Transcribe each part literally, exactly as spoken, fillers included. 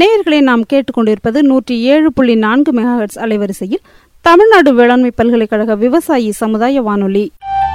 நேயர்களை நாம் கேட்டுக்கொண்டிருப்பது நூற்றி ஏழு புள்ளி நான்கு மெகாஹெர்ட்ஸ் அலைவரிசையில் தமிழ்நாடு வேளாண்மை பல்கலைக்கழக விவசாயி சமுதாய வானொலி.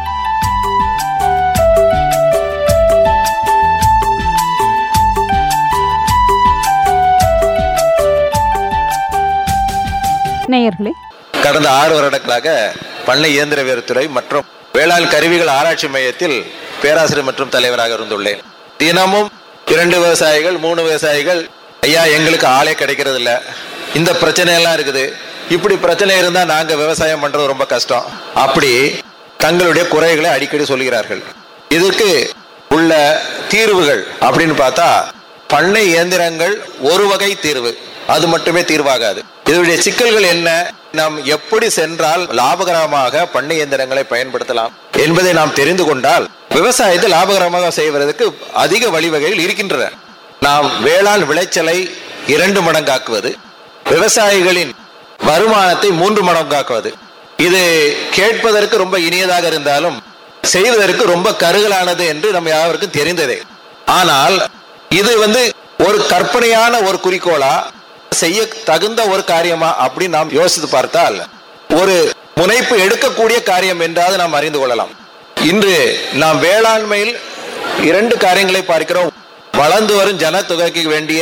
நேயர்களே, கடந்த ஆறு வருடங்களாக பண்ணை இயந்திரவியல் துறை மற்றும் வேளாண் கருவிகள் ஆராய்ச்சி மையத்தில் பேராசிரியர் மற்றும் தலைவராக இருந்துள்ளேன். தினமும் இரண்டு விவசாயிகள் மூணு விவசாயிகள், ஐயா எங்களுக்கு ஆளே கிடைக்கிறது இல்லை, இந்த பிரச்சனை எல்லாம் இருக்குது, இப்படி பிரச்சனை இருந்தா நாங்க விவசாயம் பண்றது ரொம்ப கஷ்டம், அப்படி தங்களுடைய குறைகளை அடிக்கடி சொல்கிறார்கள். இதற்கு உள்ள தீர்வுகள் அப்படின்னு பார்த்தா பண்ணை இயந்திரங்கள் ஒரு வகை தீர்வு, அது மட்டுமே தீர்வாகாது. இதனுடைய சிக்கல்கள் என்ன, நாம் எப்படி சென்றால் லாபகரமாக பண்ணை இயந்திரங்களை பயன்படுத்தலாம் என்பதை நாம் தெரிந்து கொண்டால் விவசாயத்தை லாபகரமாக செய்வதற்கு அதிக வழிவகைகள் இருக்கின்றன. நாம் வேளாண் விளைச்சலை இரண்டு மடங்காக்குவது, விவசாயிகளின் வருமானத்தை மூன்று மடங்காக்குவது, இது கேட்பதற்கு ரொம்ப இனியதாக இருந்தாலும் செய்வதற்கு ரொம்ப கருகலானது என்று நம்ம யாருக்கும் தெரிந்ததே. ஆனால் இது வந்து ஒரு கற்பனையான ஒரு குறிக்கோளா, செய்ய தகுந்த ஒரு காரியமா அப்படின்னு நாம் யோசித்து பார்த்தால் ஒரு முனைப்பு எடுக்கக்கூடிய காரியம் என்றாவது நாம் அறிந்து கொள்ளலாம். இன்று நாம் வேளாண்மையில் இரண்டு காரியங்களை பார்க்கிறோம். வளர்ந்து வரும் ஜனத்தொகைக்கு வேண்டிய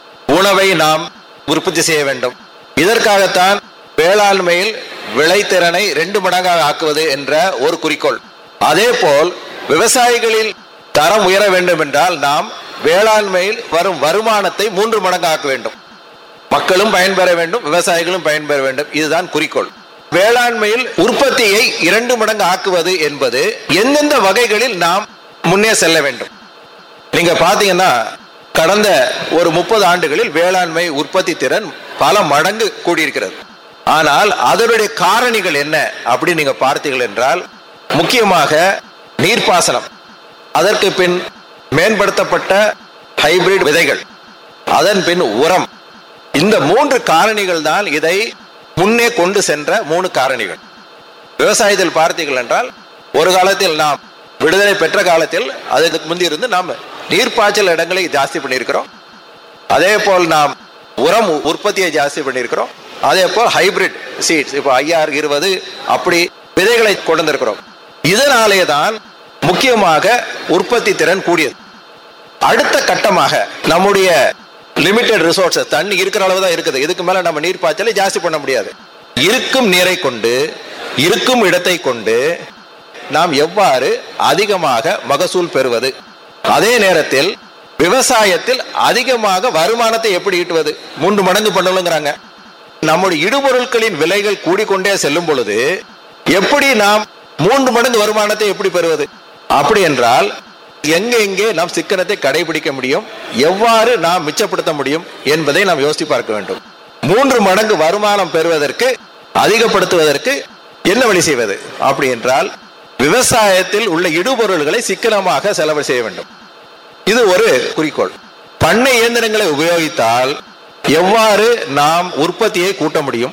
உணவை நாம் உற்பத்தி செய்ய வேண்டும். இதற்காகத்தான் வேளாண்மையில் விளைத்திறனை ரெண்டு மடங்காக ஆக்குவது என்ற ஒரு குறிக்கோள். அதே போல் விவசாயிகளில் தரம் உயர வேண்டும் என்றால் நாம் வேளாண்மையில் வரும் வருமானத்தை மூன்று மடங்கு ஆக்க வேண்டும். மக்களும் பயன்பெற வேண்டும், விவசாயிகளும் பயன்பெற வேண்டும், இதுதான் குறிக்கோள். வேளாண்மையில் உற்பத்தியை இரண்டு மடங்கு ஆக்குவது என்பது எந்தெந்த வகைகளில் நாம் முன்னே செல்ல வேண்டும். நீங்க பாத்தீங்கன்னா கடந்த ஒரு முப்பது ஆண்டுகளில் வேளாண்மை உற்பத்தி திறன் பல மடங்கு கூடியிருக்கிறது. ஆனால் அதனுடைய காரணிகள் என்ன அப்படின்னு நீங்க பார்த்தீர்கள் என்றால் முக்கியமாக நீர்ப்பாசனம், அதற்கு பின் மேம்படுத்தப்பட்ட ஹைபிரிட் விதைகள், அதன் பின் உரம், இந்த மூன்று காரணிகள் தான் இதை முன்னே கொண்டு சென்ற மூணு காரணிகள். விவசாயத்தில் பார்த்தீர்கள் என்றால் ஒரு காலத்தில் நாம் விடுதலை பெற்ற காலத்தில் அதுக்கு முந்தி இருந்து நாம் நீர்ப்பாய்ச்சல் இடங்களை ஜாஸ்தி பண்ணியிருக்கிறோம். அதே போல் நாம் உரம் உற்பத்தியை ஜாஸ்தி பண்ணியிருக்கிறோம். அதே போல் ஹைபிரிட் சீட்ஸ் இப்போ ஐஆர் இருபது அப்படி விதைகளை கொண்டு வந்திருக்கிறோம். இதனாலே தான் முக்கியமாக உற்பத்தி திறன் கூடியது. அடுத்த கட்டமாக நம்முடைய லிமிடெட் ரிசோர்சஸ், தண்ணி இருக்கிற அளவு தான் இருக்குது, இதுக்கு மேல நம்ம நீர் பாய்ச்சலை ஜாஸ்தி பண்ண முடியாது. இருக்கும் நீரை கொண்டு, இருக்கும் இடத்தை கொண்டு நாம் எவ்வாறு அதிகமாக மகசூல் பெறுவது, அதே நேரத்தில் விவசாயத்தில் அதிகமாக வருமானத்தை எப்படி ஈட்டுவது, மூன்று மடங்கு பண்ணணுங்கிறாங்க. நம்முடைய இடுபொருட்களின் விலைகள் கூடிக்கொண்டே செல்லும் பொழுது எப்படி நாம் மூன்று மடங்கு வருமானத்தை எப்படி பெறுவது? அப்படி என்றால் எங்க எங்கே நாம் சிக்கனத்தை கடைபிடிக்க முடியும், எவ்வாறு நாம் மிச்சப்படுத்த முடியும் என்பதை நாம் யோசித்து பார்க்க வேண்டும். மூன்று மடங்கு வருமானம் பெறுவதற்கு, அதிகப்படுத்துவதற்கு என்ன வழி செய்வது? அப்படி என்றால் விவசாயத்தில் உள்ள இடுபொருள்களை சிக்கனமாக செலவு செய்ய வேண்டும். இது ஒரு குறிக்கோள். பண்ணை இயந்திரங்களை உபயோகித்தால் எவ்வாறு நாம் உற்பத்தியை கூட்ட முடியும்,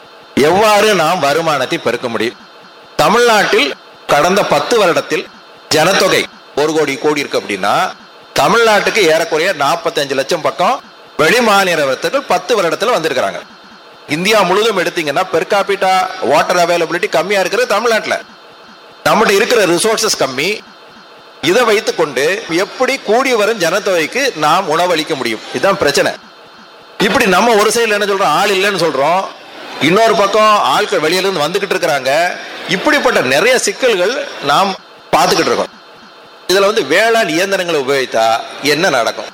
எவ்வாறு நாம் வருமானத்தை பெருக்க முடியும். தமிழ்நாட்டில் கடந்த பத்து வருடத்தில் ஜனத்தொகை ஒரு கோடி கோடி இருக்கு அப்படின்னா தமிழ்நாட்டுக்கு ஏறக்குறைய நாற்பத்தி அஞ்சு லட்சம் பக்கம் வெளி மாநிலத்தர்கள் பத்து வருடத்துல வந்திருக்கிறாங்க. இந்தியா முழுவதும் எடுத்தீங்கன்னா பெர் கேபிட்டா வாட்டர் அவைலபிலிட்டி கம்மியா இருக்கிறது தமிழ்நாட்டில். நம்மகிட்ட இருக்கிற ரிசோர்சஸ் கம்மி. இதை வைத்துக் கொண்டு எப்படி கூடி வரும் ஜனத்தொகைக்கு நாம் உணவளிக்க முடியும்? இதுதான் பிரச்சனை. இப்படி நம்ம ஒரு சைடுல என்ன சொல்றோம், ஆள் இல்லைன்னு சொல்றோம், இன்னொரு பக்கம் ஆட்கள் வெளியில இருந்து வந்துகிட்டு இருக்கிறாங்க. இப்படிப்பட்ட நிறைய சிக்கல்கள் நாம் பார்த்துக்கிட்டு இருக்கோம். இதுல வந்து வேளாண் இயந்திரங்களை உபயோகித்தா என்ன நடக்கும்,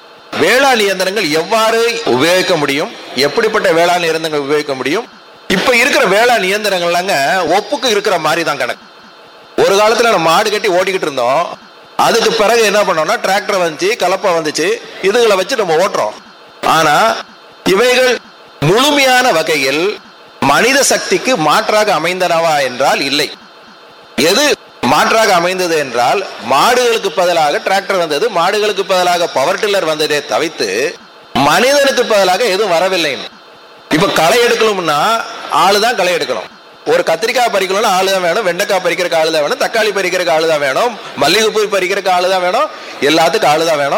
வேளாண் இயந்திரங்கள் எவ்வாறு உபயோகிக்க முடியும், எப்படிப்பட்ட வேளாண் இயந்திரங்கள் உபயோகிக்க முடியும்? இப்ப இருக்கிற வேளாண் இயந்திரங்கள்லாங்க ஒப்புக்கு இருக்கிற மாதிரி தான் கணக்கு. ஒரு காலத்துல நம்ம மாடு கட்டி ஓட்டிக்கிட்டு இருந்தோம், அதுக்கு பிறகு என்ன பண்ணோம்னா டிராக்டர் வந்துச்சு, கலப்பா வந்துச்சு, இதுகளை வச்சு நம்ம ஓட்டுறோம். ஆனா இவைகள் முழுமையான வகையில் மனித சக்திக்கு மாற்றாக அமைந்தனவா என்றால் இல்லை. எது மாற்றாக அமைந்தது என்றால் மாடுகளுக்கு பதிலாக டிராக்டர் வந்தது, மாடுகளுக்கு பதிலாக பவர் டில்லர் வந்ததே தவிர்த்து மனிதனுக்கு பதிலாக எதுவும் வரவில்லை. இப்ப களை எடுக்கணும்னா ஆளுதான் களை எடுக்கணும். ஒரு கத்திரிக்காய் பறிக்கணும்னா ஆளுதான் வேணும், வெண்டைக்காய் பறிக்கிறதுக்கு ஆளுதான் வேணும், தக்காளி பறிக்கிறதுக்கு ஆளுதான் வேணும், மல்லிகைப்பூ பறிக்கிறதுக்கு ஆளுதான் வேணும், எல்லாத்துக்கும் ஆளுதான் வேணும்.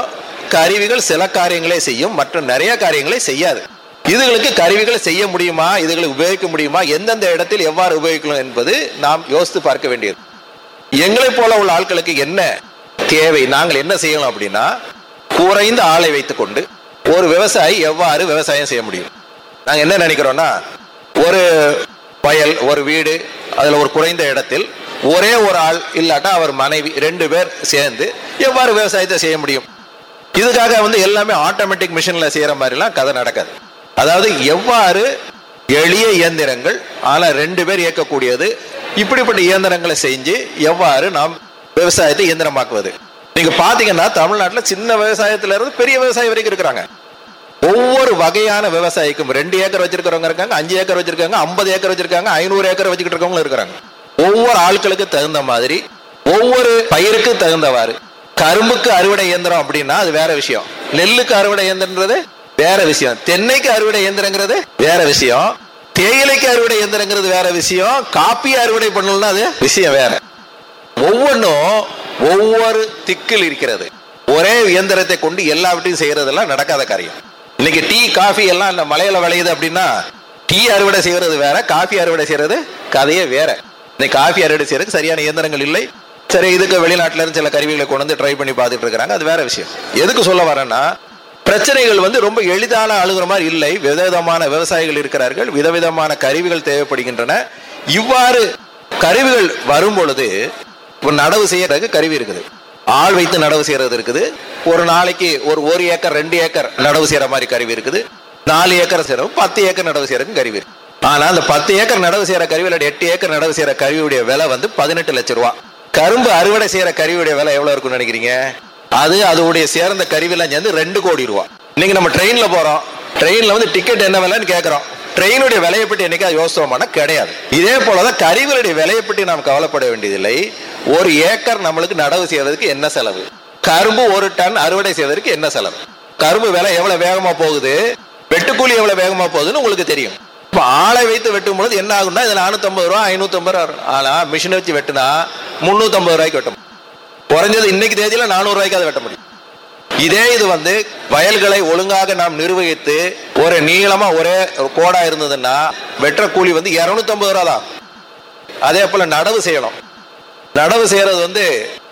கருவிகள் சில காரியங்களே செய்யும், மற்ற நிறைய காரியங்களை செய்யாது. இதுகளுக்கு கருவிகளை செய்ய முடியுமா, இதுகளை உபயோகிக்க முடியுமா, எந்தெந்த இடத்தில் எவ்வாறு உபயோகிக்கலாம் என்பது நாம் யோசித்து பார்க்க வேண்டியது. எங்களை போல உள்ள ஆட்களுக்கு என்ன தேவை, நாங்கள் என்ன செய்யணும் அப்படின்னா, குறைந்த ஆளை வைத்துக் கொண்டு ஒரு விவசாயி எவ்வாறு விவசாயம் செய்ய முடியும். நாங்கள் என்ன நினைக்கிறோம்னா, ஒரு வயல், ஒரு வீடு, அதில் ஒரு குறைந்த இடத்தில் ஒரே ஒரு ஆள் இல்லாட்டா அவர் மனைவி ரெண்டு பேர் சேர்ந்து எவ்வாறு விவசாயத்தை செய்ய முடியும். இதுக்காக வந்து எல்லாமே ஆட்டோமேட்டிக் மிஷின்ல செய்யற மாதிரிலாம் கதை நடக்காது. அதாவது எவ்வாறு எளிய இயந்திரங்கள் ஆனால் ரெண்டு பேர் இயக்கக்கூடியது, இப்படிப்பட்ட இயந்திரங்களை செஞ்சு எவ்வாறு நாம் விவசாயத்தை இயந்திரமாக்குவது. நீங்க பாத்தீங்கன்னா தமிழ்நாட்டில் சின்ன விவசாயத்துல இருந்து பெரிய விவசாயம் வரைக்கும் இருக்கிறாங்க. ஒவ்வொரு வகையான விவசாயிக்கும் ரெண்டு ஏக்கர் வச்சிருக்கிறவங்க இருக்காங்க, அஞ்சு ஏக்கர் வச்சிருக்காங்க, ஐம்பது ஏக்கர் வச்சிருக்காங்க, ஐநூறு ஏக்கர் வச்சுக்கிட்டு இருக்கவங்களும் இருக்கிறாங்க. ஒவ்வொரு ஆட்களுக்கு தகுந்த மாதிரி, ஒவ்வொரு பயிருக்கு தகுந்தவாறு. கரும்புக்கு அறுவடை இயந்திரம் அப்படின்னா அது வேற விஷயம், நெல்லுக்கு அறுவடை இயந்திரன்றது வேற விஷயம், தென்னைக்கு அறுவடை இயந்திரங்கிறது வேற விஷயம், தேயிலைக்கு அறுவடை இயந்திரங்கிறது வேற விஷயம், காப்பி அறுவடை பண்ணணும்னா அது விஷயம் வேற. ஒவ்வொன்றும் ஒவ்வொரு திக்கில் இருக்கிறது. ஒரே இயந்திரத்தை கொண்டு எல்லாவற்றையும் செய்யறதெல்லாம் நடக்காத காரியம். இன்னைக்கு டீ காஃபி எல்லாம் இந்த மலையில விளையுது அப்படின்னா, டீ அறுவடை செய்யறது வேற, காஃபி அறுவடை செய்யறது கதையே வேற. இன்னைக்கு காஃபி அறுவடை செய்யறதுக்கு சரியான இயந்திரங்கள் இல்லை. சரி, இதுக்கு வெளிநாட்டுல இருந்து சில கருவிகளை கொண்டு வந்து ட்ரை பண்ணி பார்த்துட்டு இருக்கிறாங்க, அது வேற விஷயம். எதுக்கு சொல்ல வரேன்னா, பிரச்சனைகள் வந்து ரொம்ப எளிதான அழுகிற மாதிரி இல்லை. விதவிதமான விவசாயிகள் இருக்கிறார்கள், விதவிதமான கருவிகள் தேவைப்படுகின்றன. இவ்வாறு கருவிகள் வரும் பொழுது நடவு செய்யறதுக்கு கருவி இருக்குது, ஆள் வைத்து நடவு செய்யறது இருக்குது. ஒரு நாளைக்கு ஒரு ஒரு ஏக்கர் ரெண்டு ஏக்கர் நடவு செய்யற மாதிரி கருவி இருக்குது. நாலு ஏக்கர் செய்யறோம், பத்து ஏக்கர் நடவு செய்யறதுக்கு கருவி இருக்கு. ஆனா அந்த பத்து ஏக்கர் நடவு செய்யற கருவியோட எட்டு ஏக்கர் நடவு செய்யற கருவியுடைய விலை வந்து பதினெட்டு லட்சம் ரூபாய். கரும்பு அறுவடை செய்யற கருவியுடைய விலை எவ்வளவு இருக்குன்னு நினைக்கிறீங்க? அது அதோடைய சேர்ந்த கருவிலாம் சேர்ந்து ரெண்டு கோடி ரூபாய். இன்னைக்கு நம்ம ட்ரெயின்ல போறோம், ட்ரெயின்ல வந்து டிக்கெட் என்ன விலைன்னு கேட்கறோம், ட்ரெயினுடைய விலையை பற்றி என்னைக்கா யோசிச்சோம்னா கிடையாது. இதே போலதான் கருவிகளுடைய விலையை பற்றி நாம் கவலைப்பட வேண்டியதில்லை. ஒரு ஏக்கர் நம்மளுக்கு நடவு செய்வதற்கு என்ன செலவு, கரும்பு ஒரு டன் அறுவடை செய்வதற்கு என்ன செலவு, கரும்பு விலை எவ்வளவு வேகமா போகுது, வெட்டுக்கூலி எவ்வளவு வேகமா போகுதுன்னு உங்களுக்கு தெரியும். இப்ப ஆளை வைத்து வெட்டும் பொழுது என்ன ஆகும்னா, இதுல நானூத்தி ஐம்பது ரூபா ஐநூத்தி ஐம்பது ரூபா வரும். ஆனா மிஷினை வச்சு வெட்டினா முன்னூத்தி ஐம்பது ரூபாய்க்கு வெட்டும். குறைஞ்சது இன்னைக்கு தேதியில நானூறு ரூபாய்க்கு அதை வெட்ட முடியும். இதே இது வந்து வயல்களை ஒழுங்காக நாம் நிர்வகித்து ஒரு நீளமா ஒரே கோடா இருந்ததுன்னா வெட்டுற கூலி வந்து இருநூத்தி ஐம்பது ரூபா தான். அதே போல நடவு செய்யணும். நடவு செய்யறது வந்து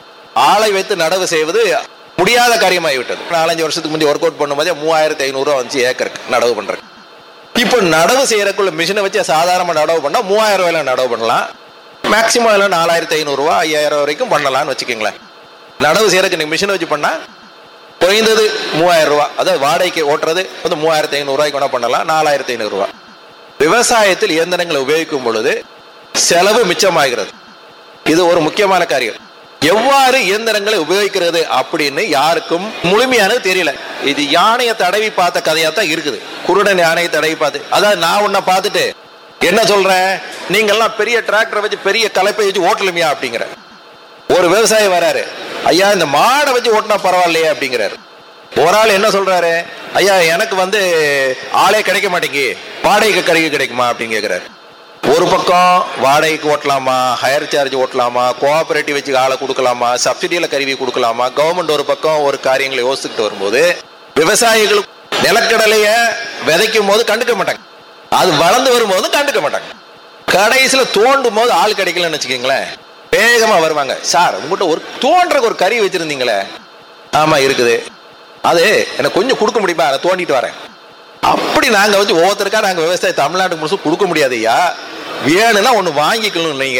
ஆளை வைத்து நடவு செய்வது முடியாத காரியமாகிவிட்டது. நாலஞ்சு வருஷத்துக்கு முந்தைய ஒர்க் அவுட் பண்ணும்போதே மூவாயிரத்தி ஐநூறு ரூபா வந்து ஏக்கருக்கு நடவு பண்றேன். இப்போ நடவு செய்யறதுக்குள்ள மிஷினை வச்சு சாதாரண நடவு பண்ணா மூவாயிரம் ரூபாயில நடவு பண்ணலாம். மேக்சிமம் நாலாயிரத்தி ஐநூறு ரூபா ஐயாயிரம் வரைக்கும் பண்ணலாம்னு வச்சுக்கோங்களேன். நடவு செய்யறதுக்கு நீங்க மிஷினை வச்சு பண்ணா குறைந்தது மூவாயிரம் ரூபாய், அதாவது வாடகைக்கு ஓட்டுறது வந்து மூவாயிரத்தி ஐநூறு ரூபாய்க்கு கூட பண்ணலாம், நாலாயிரத்தி ஐநூறு ரூபாய். விவசாயத்தில் இயந்திரங்களை உபயோகிக்கும் பொழுது செலவு மிச்சமாகிறது. இது ஒரு முக்கியமான காரியம். எவ்வாறு இயந்திரங்களை உபயோகிக்கிறது அப்படின்னு யாருக்கும் முழுமையானது தெரியல. இது யானையை தடவி பார்த்த கதையா தான் இருக்குது. குருடன் யானையை தடவி பார்த்து, அதாவது நான் உன்னை பார்த்துட்டு என்ன சொல்றேன், நீங்க எல்லாம் பெரிய டிராக்டரை வச்சு பெரிய கலப்பை வச்சு ஓட்டலுமையா அப்படிங்கிற. ஒரு விவசாயி வராரு, ஐயா இந்த மாடை வச்சு ஓட்டினா பரவாயில்லையே அப்படிங்கிறாரு. ஒரு ஆள் என்ன சொல்றாரு, ஐயா எனக்கு வந்து ஆளே கிடைக்க மாட்டேங்கி வாடகைக்கு கருவி கிடைக்குமா அப்படின்னு கேட்கிறாரு. ஒரு பக்கம் வாடகைக்கு ஓட்டலாமா, ஹையர் சார்ஜ் ஓட்டலாமா, கோஆபரேட்டிவ் வச்சு ஆளை கொடுக்கலாமா, சப்சிடியில கருவி கொடுக்கலாமா, கவர்மெண்ட் ஒரு பக்கம் ஒரு காரியங்களை யோசிச்சுட்டு வரும்போது விவசாயிகள் நிலக்கடலைய விதைக்கும் போது கண்டுக்க மாட்டாங்க, அது வளர்ந்து வரும்போது கண்டுக்க மாட்டாங்க. கடைசியில தோண்டும் போது ஆள் கிடைக்கலன்னு வச்சுக்கீங்களேன், வேகமா வருவாங்க. சார் உங்ககிட்ட ஒரு தோன்றக்கு ஒரு கருவி வச்சிருந்தீங்களே. ஆமா இருக்குது, அது எனக்கு கொஞ்சம் கொடுக்க முடியுமா, அதை தோண்டிட்டு வரேன். அப்படி நாங்க வந்து ஒவ்வொருத்தருக்கா நாங்க விவசாயம் தமிழ்நாட்டுக்கு முழுசும் கொடுக்க முடியாது. ஐயா வேணும்னா ஒண்ணு வாங்கிக்கணும் இல்லைங்க,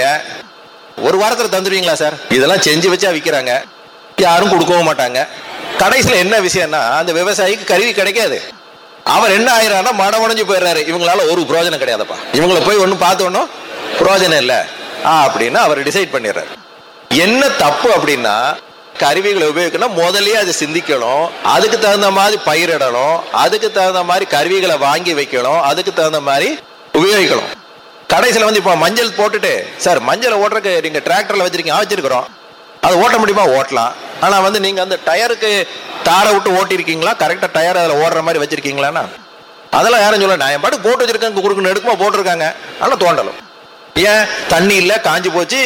ஒரு வாரத்துல தந்துடுவீங்களா சார்? இதெல்லாம் செஞ்சு வச்சா விற்கிறாங்க, யாரும் கொடுக்கவும் மாட்டாங்க. கடைசியில என்ன விஷயம்னா, அந்த விவசாயிக்கு கருவி கிடைக்காது. அவர் என்ன ஆயிரானா மடமடைஞ்சு போயிடுறாரு. இவங்களால ஒரு பிரயோஜனம் கிடையாதுப்பா, இவங்களை போய் ஒன்னும் பார்த்து ஒன்னும் பிரயோஜனம் இல்லை அப்படின்னு அவர் டிசைட் பண்ணிடுறாரு. என்ன தப்பு அப்படின்னா, கருவிகளை உபயோகிக்கணும் முதல்லயே அது சிந்திக்கணும், அதுக்கு தகுந்த மாதிரி பயிரிடணும், அதுக்கு தகுந்த மாதிரி கருவிகளை வாங்கி வைக்கணும், அதுக்கு தகுந்த மாதிரி உபயோகிக்கணும். கடைசியில வந்து இப்ப மஞ்சள் போட்டுட்டு, சார் மஞ்சளை ஓட்டுறதுக்கு நீங்க டிராக்டர்ல வச்சிருக்கீங்க, வச்சிருக்கிறோம், அது ஓட்ட முடியுமா? ஓட்டலாம். ஆனா வந்து நீங்க அந்த டயருக்கு தாரை விட்டு ஓட்டிருக்கீங்களா, கரெக்டா டயர் அதில் ஓடுற மாதிரி வச்சிருக்கீங்களான்னா அதெல்லாம் யாரும் சொல்ல. நான் என் பாட்டு போட்டு வச்சிருக்கேன், குறுக்கு நெடுக்குமா போட்டிருக்காங்க, ஆனா தோண்டலும். ஏன்? தண்ணி இல்லை, காஞ்சி போச்சு,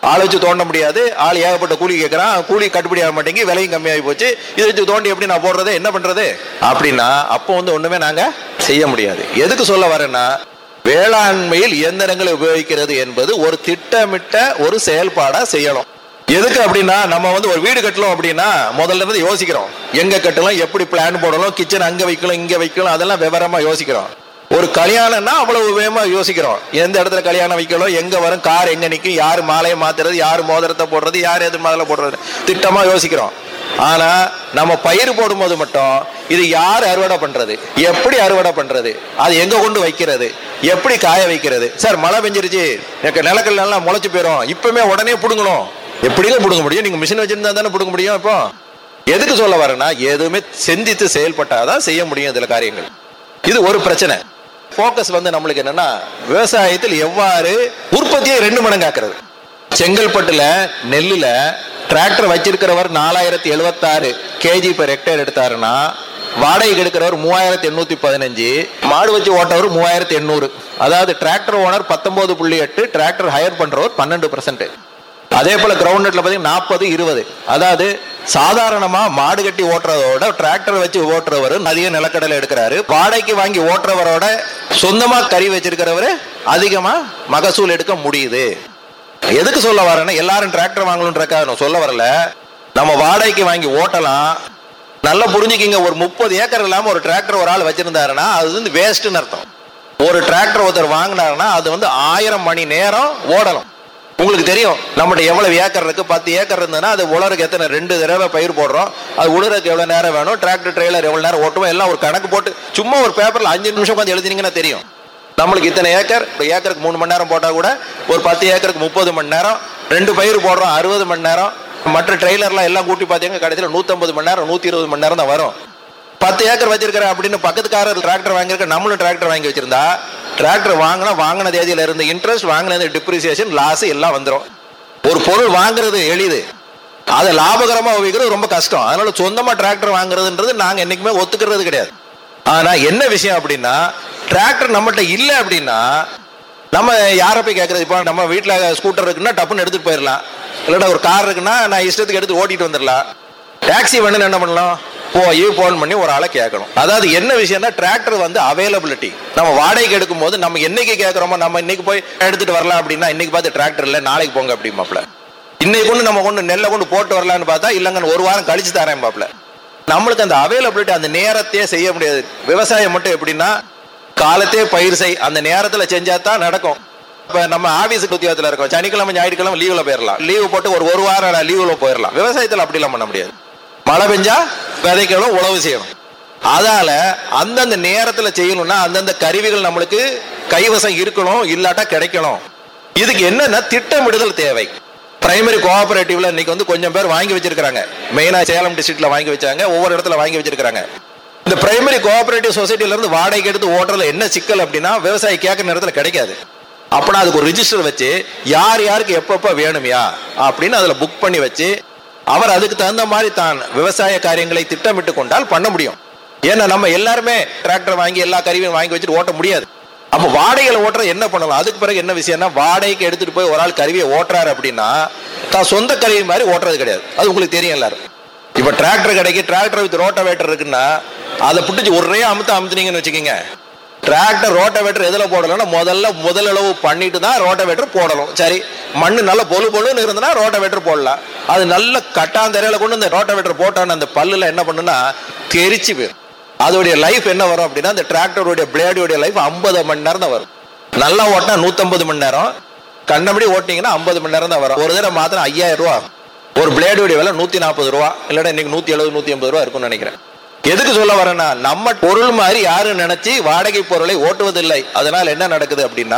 ஆள் வச்சு தோண்ட முடியாது, ஆள் ஏகப்பட்ட கூலி கேட்கறான், கூலி கட்டுப்படி ஆக மாட்டேங்கி, விலையும் கம்மியாகி போச்சு, இதை வச்சு தோண்டி எப்படி நான் போடுறது, என்ன பண்றது அப்படின்னா அப்போ வந்து ஒண்ணுமே நாங்க செய்ய முடியாது. எதுக்கு சொல்ல வரேன்னா, வேளாண்மையில் இயந்திரங்களை உபயோகிக்கிறது என்பது ஒரு திட்டமிட்ட ஒரு செயல்பாடா செய்யணும். எதுக்கு அப்படின்னா, நம்ம வந்து ஒரு வீடு கட்டலாம் அப்படின்னா முதல்ல இருந்து யோசிக்கிறோம், எங்க கட்டலாம், எப்படி பிளான் போடலாம், கிச்சன் அங்க வைக்கலாம் இங்க வைக்கலாம், அதெல்லாம் விவரமா யோசிக்கிறோம். ஒரு கல்யாணம்னா அவ்வளவு வேகமா யோசிக்கிறோம், எந்த இடத்துல கல்யாணம் வைக்கணும், எங்க வரும், கார் எங்க நிற்கும், யாரு மாலையை மாத்துறது, யாரு மோதிரத்தை போடுறது, யார் எது மாலை போடுறது, திட்டமா யோசிக்கிறோம். ஆனா நம்ம பயிர் போடும்போது மட்டும் இது யார் அறுவடை பண்றது, எப்படி அறுவடை பண்றது, அது எங்க கொண்டு வைக்கிறது, எப்படி காய வைக்கிறது. சார் மழை பெஞ்சிருச்சு, எனக்கு நிலக்கல் நல்லா முளைச்சு போயிடும், இப்பவுமே உடனே புடுங்கணும், எப்படிங்க புடுங்க முடியும், நீங்க மிஷின் வச்சிருந்தா தானே புடுங்க முடியும். இப்போ எதுக்கு சொல்ல வரேன்னா, எதுவுமே சிந்தித்து செயல்பட்டாதான் செய்ய முடியும் இதுல காரியங்கள். இது ஒரு பிரச்சனை. போக்கஸ் வந்து நம்மளுக்கு என்னன்னா, விவசாயத்தில் எவ்வாறு உற்பத்தியை ரெண்டு மடங்காக்குறது. செங்கல்பட்டுல நெல்லுல டிராக்டர் வச்சிருக்கிறவர் நாலாயிரத்தி எழுபத்தி ஆறு கேஜி பெர் ஹெக்டேர் எடுத்தாருன்னா, வாடகைக்கு எடுக்கிறவர் மூவாயிரத்தி எண்ணூத்தி பதினஞ்சு, மாடு வச்சு ஓட்டவர் மூவாயிரத்தி எண்ணூறு. அதாவது டிராக்டர் ஓனர் பத்தொன்பது புள்ளி எட்டு, டிராக்டர் ஹையர் பண்றவர் பன்னெண்டு பர்சன்ட். அதே போல கிரவுண்ட் நெட்ல பாத்தீங்கன்னா நாற்பது இருபது. அதாவது சாதாரணமா மாடு கட்டி ஓட்டுறதோட டிராக்டர் வச்சு ஓட்டுறவர் அதிக நிலக்கடலை எடுக்கிறாரு, வாடகைக்கு வாங்கி ஓட்டுறவரோட சொந்தமா கறி வச்சிருக்கிறவரு அதிகமா மகசூல் எடுக்க முடியுது. எதுக்கு சொல்ல வரேன்னா, எல்லாரும் டிராக்டர் வாங்கணும்ன்றக்காக சொல்ல வரல, நம்ம வாடகைக்கு வாங்கி ஓட்டலாம். நல்லா புரிஞ்சுக்கிங்க, ஒரு முப்பது ஏக்கர் இல்லாம ஒரு டிராக்டர் ஒரு ஆள் வச்சிருந்தாருன்னா அது வந்து வேஸ்ட்னு அர்த்தம். ஒரு டிராக்டர் ஒருத்தர் வாங்கினாருன்னா அது வந்து ஆயிரம் மணி நேரம் ஓடணும். உங்களுக்கு தெரியும் நம்மகிட்ட எவ்வளவு ஏக்கர் இருக்கு, பத்து ஏக்கர் இருந்ததுன்னா அது உலருக்கு எத்தனை ரெண்டு தடவை பயிர் போடுறோம், அது உலருக்கு எவ்வளவு நேரம் வேணும், டிராக்டர் ட்ரெய்லர் எவ்வளவு நேரம் ஓட்டுவோம், எல்லாம் ஒரு கணக்கு போட்டு சும்மா ஒரு பேப்பர்ல அஞ்சு நிமிஷம் உட்காந்து எழுதினீங்கன்னா தெரியும். நம்மளுக்கு இத்தனை ஏக்கர், ஏக்கருக்கு மூணு மணி நேரம் போட்டா கூட ஒரு பத்து ஏக்கருக்கு முப்பது மணி நேரம், ரெண்டு பயிர் போடுறோம் அறுபது மணி நேரம், மற்ற ட்ரெய்லர்லாம் எல்லாம் கூட்டி பார்த்தீங்கன்னா கடைசியில் நூத்தி ஐம்பது மணி நேரம் நூத்தி இருபது மணி நேரம் தான் வரும். பத்து ஏக்கர் வச்சிருக்கிறேன் அப்படின்னு பக்கத்துக்காரர் டிராக்டர் வாங்கியிருக்க, நம்மளும் டிராக்டர் வாங்கி வச்சிருந்தா டிராக்டர் வாங்கினா வாங்கின தேதியில இருந்து இன்ட்ரெஸ்ட், வாங்கின டிப்ரிசியேஷன், லாஸ் எல்லாம் வந்துடும். ஒரு பொருள் வாங்குறது எளிது, அதை லாபகரமா உபயோகிக்கிறது ரொம்ப கஷ்டம். அதனால சொந்தமா டிராக்டர் வாங்குறதுன்றது நாங்க என்னைக்குமே ஒத்துக்கிறது கிடையாது. ஆனா என்ன விஷயம் அப்படின்னா, டிராக்டர் நம்மகிட்ட இல்லை அப்படின்னா நம்ம யாரை போய் கேட்கறது. இப்போ நம்ம வீட்டுல ஸ்கூட்டர் இருக்குன்னா டப்புன்னு எடுத்துட்டு போயிடலாம், இல்லைன்னா ஒரு கார் இருக்குன்னா நான் இஷ்டத்துக்கு எடுத்து ஓட்டிட்டு வந்துடலாம். டாக்ஸி வேணும்னு என்ன பண்ணலாம், போய் போன் பண்ணி ஒரு ஆளை கேட்கணும். அதாவது என்ன விஷயம்னா, டிராக்டர் வந்து அவைலபிலிட்டி. நம்ம வாடகைக்கு எடுக்கும் போது நம்ம என்னைக்கு கேட்கறோமோ, நம்ம இன்னைக்கு போய் எடுத்துட்டு வரலாம் அப்படின்னா இன்னைக்கு பார்த்து டிராக்டர் இல்லை நாளைக்கு போங்க அப்படிமாப்ல. இன்னைக்கு கொண்டு நம்ம கொண்டு நெல்லை கொண்டு போட்டு வரலான்னு பார்த்தா இல்லைங்க ஒரு வாரம் கழிச்சு தரேன் பாப்ல. நம்மளுக்கு அந்த அவைலபிலிட்டி, அந்த நேரத்தையே செய்ய முடியாது. விவசாயம் மட்டும் எப்படின்னா, காலத்தையே பயிர் செய், அந்த நேரத்தில் செஞ்சா தான் நடக்கும். இப்ப நம்ம ஆபீஸ் உத்தியோகத்தில் இருக்கோம், சனிக்கிழமை ஞாயிற்றுக்கிழமை லீவ்ல போயிடலாம், லீவு போட்டு ஒரு ஒரு வாரம் லீவ்ல போயிடலாம். விவசாயத்தில் அப்படி எல்லாம் பண்ண முடியாது. மழை பெஞ்சா விதைக்கணும், உழவு செய்யணும். அதால அந்தந்த நேரத்துல செய்யணும்னா அந்தந்த கருவிகள் நம்மளுக்கு கைவசம் இருக்கணும், இல்லாட்டா கிடைக்கணும். இதுக்கு என்னன்னா திட்டமிடுதல் தேவை. பிரைமரி கோஆபரேட்டிவ்ல இன்னைக்கு வந்து கொஞ்சம் பேர் வாங்கி வச்சிருக்காங்க, மெயினா சேலம் டிஸ்ட்ரிக்ட்ல வாங்கி வச்சாங்க, ஒவ்வொரு இடத்துல வாங்கி வச்சிருக்காங்க. இந்த பிரைமரி கோஆபரேட்டிவ் சொசைட்டில இருந்து வாடகைக்கு எடுத்து ஓட்டுறதுல என்ன சிக்கல் அப்படின்னா, விவசாயி கேட்கிற நேரத்துல கிடைக்காது. அப்பனா அதுக்கு ஒரு ரிஜிஸ்டர் வச்சு யார் யாருக்கு எப்பப்ப வேணுமையா அப்படின்னு அதுல புக் பண்ணி வச்சு அவர் அதுக்கு தகுந்த மாதிரி தான் விவசாய காரியங்களை திட்டமிட்டு கொண்டால் பண்ண முடியும். ஏன்னா நம்ம எல்லாருமே டிராக்டர் வாங்கி எல்லா கருவியும் வாங்கி வச்சுட்டு ஓட்ட முடியாது. அப்ப வாடகையில ஓட்டுற என்ன பண்ணலாம். அதுக்கு பிறகு என்ன விஷயம்னா, வாடகைக்கு எடுத்துட்டு போய் ஒரு ஆள் கருவியை ஓட்டுறாரு அப்படின்னா தான் சொந்த கருவி மாதிரி ஓட்டுறது கிடையாது. அது உங்களுக்கு தெரியும் எல்லாரும். இப்ப டிராக்டர் கடைக்கு டிராக்டர் வித் ரோட்டோவேட்டர் இருக்குன்னா அதை புடிச்சு ஒரே அமுத்த அமுத்துனீங்கன்னு வச்சுக்கோங்க, டிராக்டர் ரோட்டோவேட்டர் எதுல போடணும்னா முதல்ல முதலளவு பண்ணிட்டு தான் ரோட்டோவேட்டர் போடணும். சரி, மண்ணு நல்ல பொழு பொழுன்னு இருந்ததுன்னா ரோட்டோவேட்டர் போடலாம். அது நல்ல கட்டாந்தரையில கொண்டு இந்த ரோட்டோவேட்டர் போட்டான்னு அந்த பல்லுல என்ன பண்ணுன்னா தெரிச்சு போயிடும். அதோடைய லைஃப் என்ன வரும் அப்படின்னா, அந்த டிராக்டருடைய பிளேடுடைய லைஃப் ஐம்பது மணி நேரம் தான் வரும். நல்லா ஓட்டினா நூத்தி ஐம்பது மணி நேரம், கண்டபடி ஓட்டிங்கன்னா ஐம்பது மணி நேரம் தான் வரும். ஒரு தடவை மாத்திரம் ஐயாயிரம் ரூபா. ஒரு பிளேடுடைய விலை நூத்தி நாற்பது ரூபா, இல்லைன்னா இன்னைக்கு நூத்தி எழுபது நூத்தி ஐம்பது ரூபா இருக்கும்னு நினைக்கிறேன். எதுக்கு சொல்ல வரேன்னா, நம்ம பொருள் மாதிரி யாரும் நினைச்சு வாடகை பொருளை ஓட்டுவதில்லை. அதனால என்ன நடக்குது அப்படின்னா,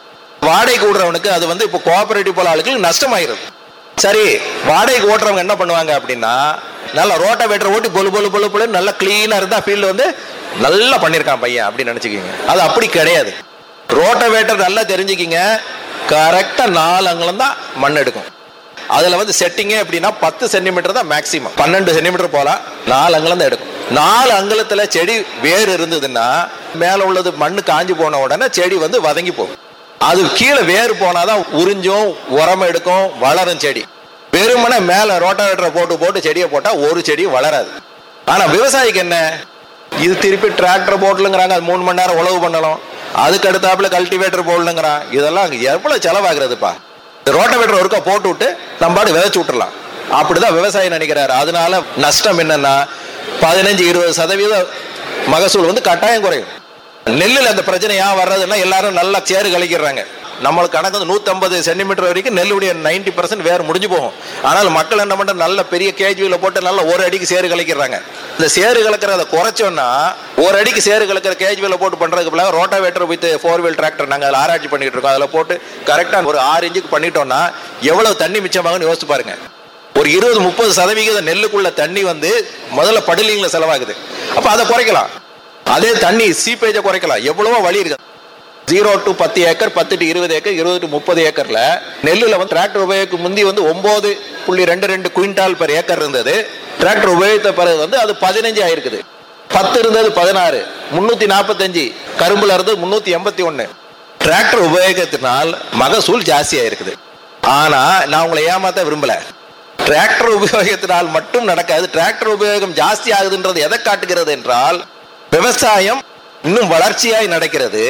வாடகை கூடுறவனுக்கு அது வந்து இப்போ கோஆபரேட்டிவ் போல ஆளுக்கு நஷ்டமாயிருது. சரி, வாடகைக்கு ஓட்டுறவங்க என்ன பண்ணுவாங்க அப்படின்னா, நல்லா ரோட்டோவேட்டர் ஓட்டி பொழு பொழு பொழு பொழு நல்லா கிளீனா இருந்தா ஃபீல்டு வந்து நல்லா பண்ணிருக்கான் பையன் அப்படின்னு நினைச்சுக்கிங்க. அது அப்படி கிடையாது. ரோட்டோவேட்டர் நல்லா தெரிஞ்சுக்கிங்க, கரெக்டா நாலு அங்குலம் தான் மண் எடுக்கும். அதுல வந்து செட்டிங்கே எப்படின்னா பத்து சென்டிமீட்டர் தான் மேக்சிமம், பன்னெண்டு சென்டிமீட்டர் போலாம், நாலு அங்குலம் தான் எடுக்கும். நாலு அங்குலத்துல செடி வேறு இருந்ததுன்னா மேல உள்ளது மண்ணு காஞ்சி போன உடனே செடி வந்து வதங்கி போகும். அது கீழே வேறு போனாதான் உறிஞ்சும், உரம் எடுக்கும், வளரும் செடி. வெறுமனே மேல ரோட்டாவேட்டரை போட்டு போட்டு செடியை போட்டா ஒரு செடி வளராது. ஆனா விவசாயிக்கு என்ன, இது திருப்பி டிராக்டர் போடலுங்கிறாங்க, அது மூணு மணி நேரம் உழவு பண்ணணும், அதுக்கு அடுத்தாப்புல கல்டிவேட்டர் போடலுங்கிறான். இதெல்லாம் எவ்வளவு செலவாகிறதுப்பா. ரோட்டாவேட்டர் ஒருக்கா போட்டு விட்டு நம்ம பாடு விதைச்சு விட்டுறலாம். அப்படிதான் விவசாயி நினைக்கிறாரு. அதனால நஷ்டம் என்னன்னா பதினஞ்சு இருபது சதவீத மகசூல் வந்து கட்டாயம் குறையும். நெல்லில் அந்த பிரச்சனை ஏன் வர்றதுன்னா எல்லாரும் நல்லா சேறு கழிக்கிறாங்க. நம்மளுக்கு கணக்கு வந்து நூத்தி ஐம்பது சென்டிமீட்டர் வரைக்கும் நெல்லுடைய நைன்டி பர்சன்ட் வேறு முடிஞ்சு போகும். ஆனால் மக்கள் என்ன பண்ற, நல்ல பெரிய கேஜிவில போட்டு நல்ல ஒரு அடிக்கு சேறு கலைக்கிறாங்க. இந்த சேறு கலக்கிறத குறைச்சோம்னா ஒரு அடிக்கு சேறு கலக்கிற கேஜிவில போட்டு பண்றதுக்கு பிள்ளை rotavator with four wheel tractor நாங்கள் அதில் ஆராய்ச்சி பண்ணிட்டு இருக்கோம். அதில் போட்டு கரெக்டா ஒரு ஆறு இன்ச்சுக்கு பண்ணிட்டோம்னா எவ்வளவு தண்ணி மிச்சமாகுன்னு யோசிச்சு பாருங்க. ஒரு இருபது முப்பது சதவீத நெல்லுக்குள்ள தண்ணி வந்து முதல்ல படுலிங்ல செலவாகுது. அப்ப அதை குறைக்கலாம். அதே தண்ணி சீப்பேஜை குறைக்கலாம். எவ்வளவோ வழி இருக்கு. ஜீரோ டு பத்து ஏக்கர், பத்து டு இருபது ஏக்கர், இருபது டு முப்பது ஏக்கர்ல நெல்லுல வந்து டிராக்டர் உபயோகிக்கு முந்தி வந்து ஒன்பது புள்ளி ரெண்டு ரெண்டு குவிண்டால் பெர் ஏக்கர் இருந்தது. டிராக்டர் உபயோகித்த பிறகு வந்து அது பதினஞ்சு ஆயிருக்குது. பத்து இருந்தது பதினாறு, முன்னூத்தி நாற்பத்தி அஞ்சு கரும்புல இருந்து முன்னூத்தி எண்பத்தி ஒன்னு. டிராக்டர் உபயோகத்தினால் மகசூல் ஜாஸ்தி ஆயிருக்குது. ஆனா நான் உங்களை ஏமாத்த விரும்பல. டிராக்டர் உபயோகத்தினால் மட்டும் நடக்காது. டிராக்டர் உபயோகம் ஜாஸ்தி ஆகுதுன்றது எதை காட்டுகிறது என்றால், விவசாயம் இன்னும் வளர்ச்சியாய் நடக்கிறது.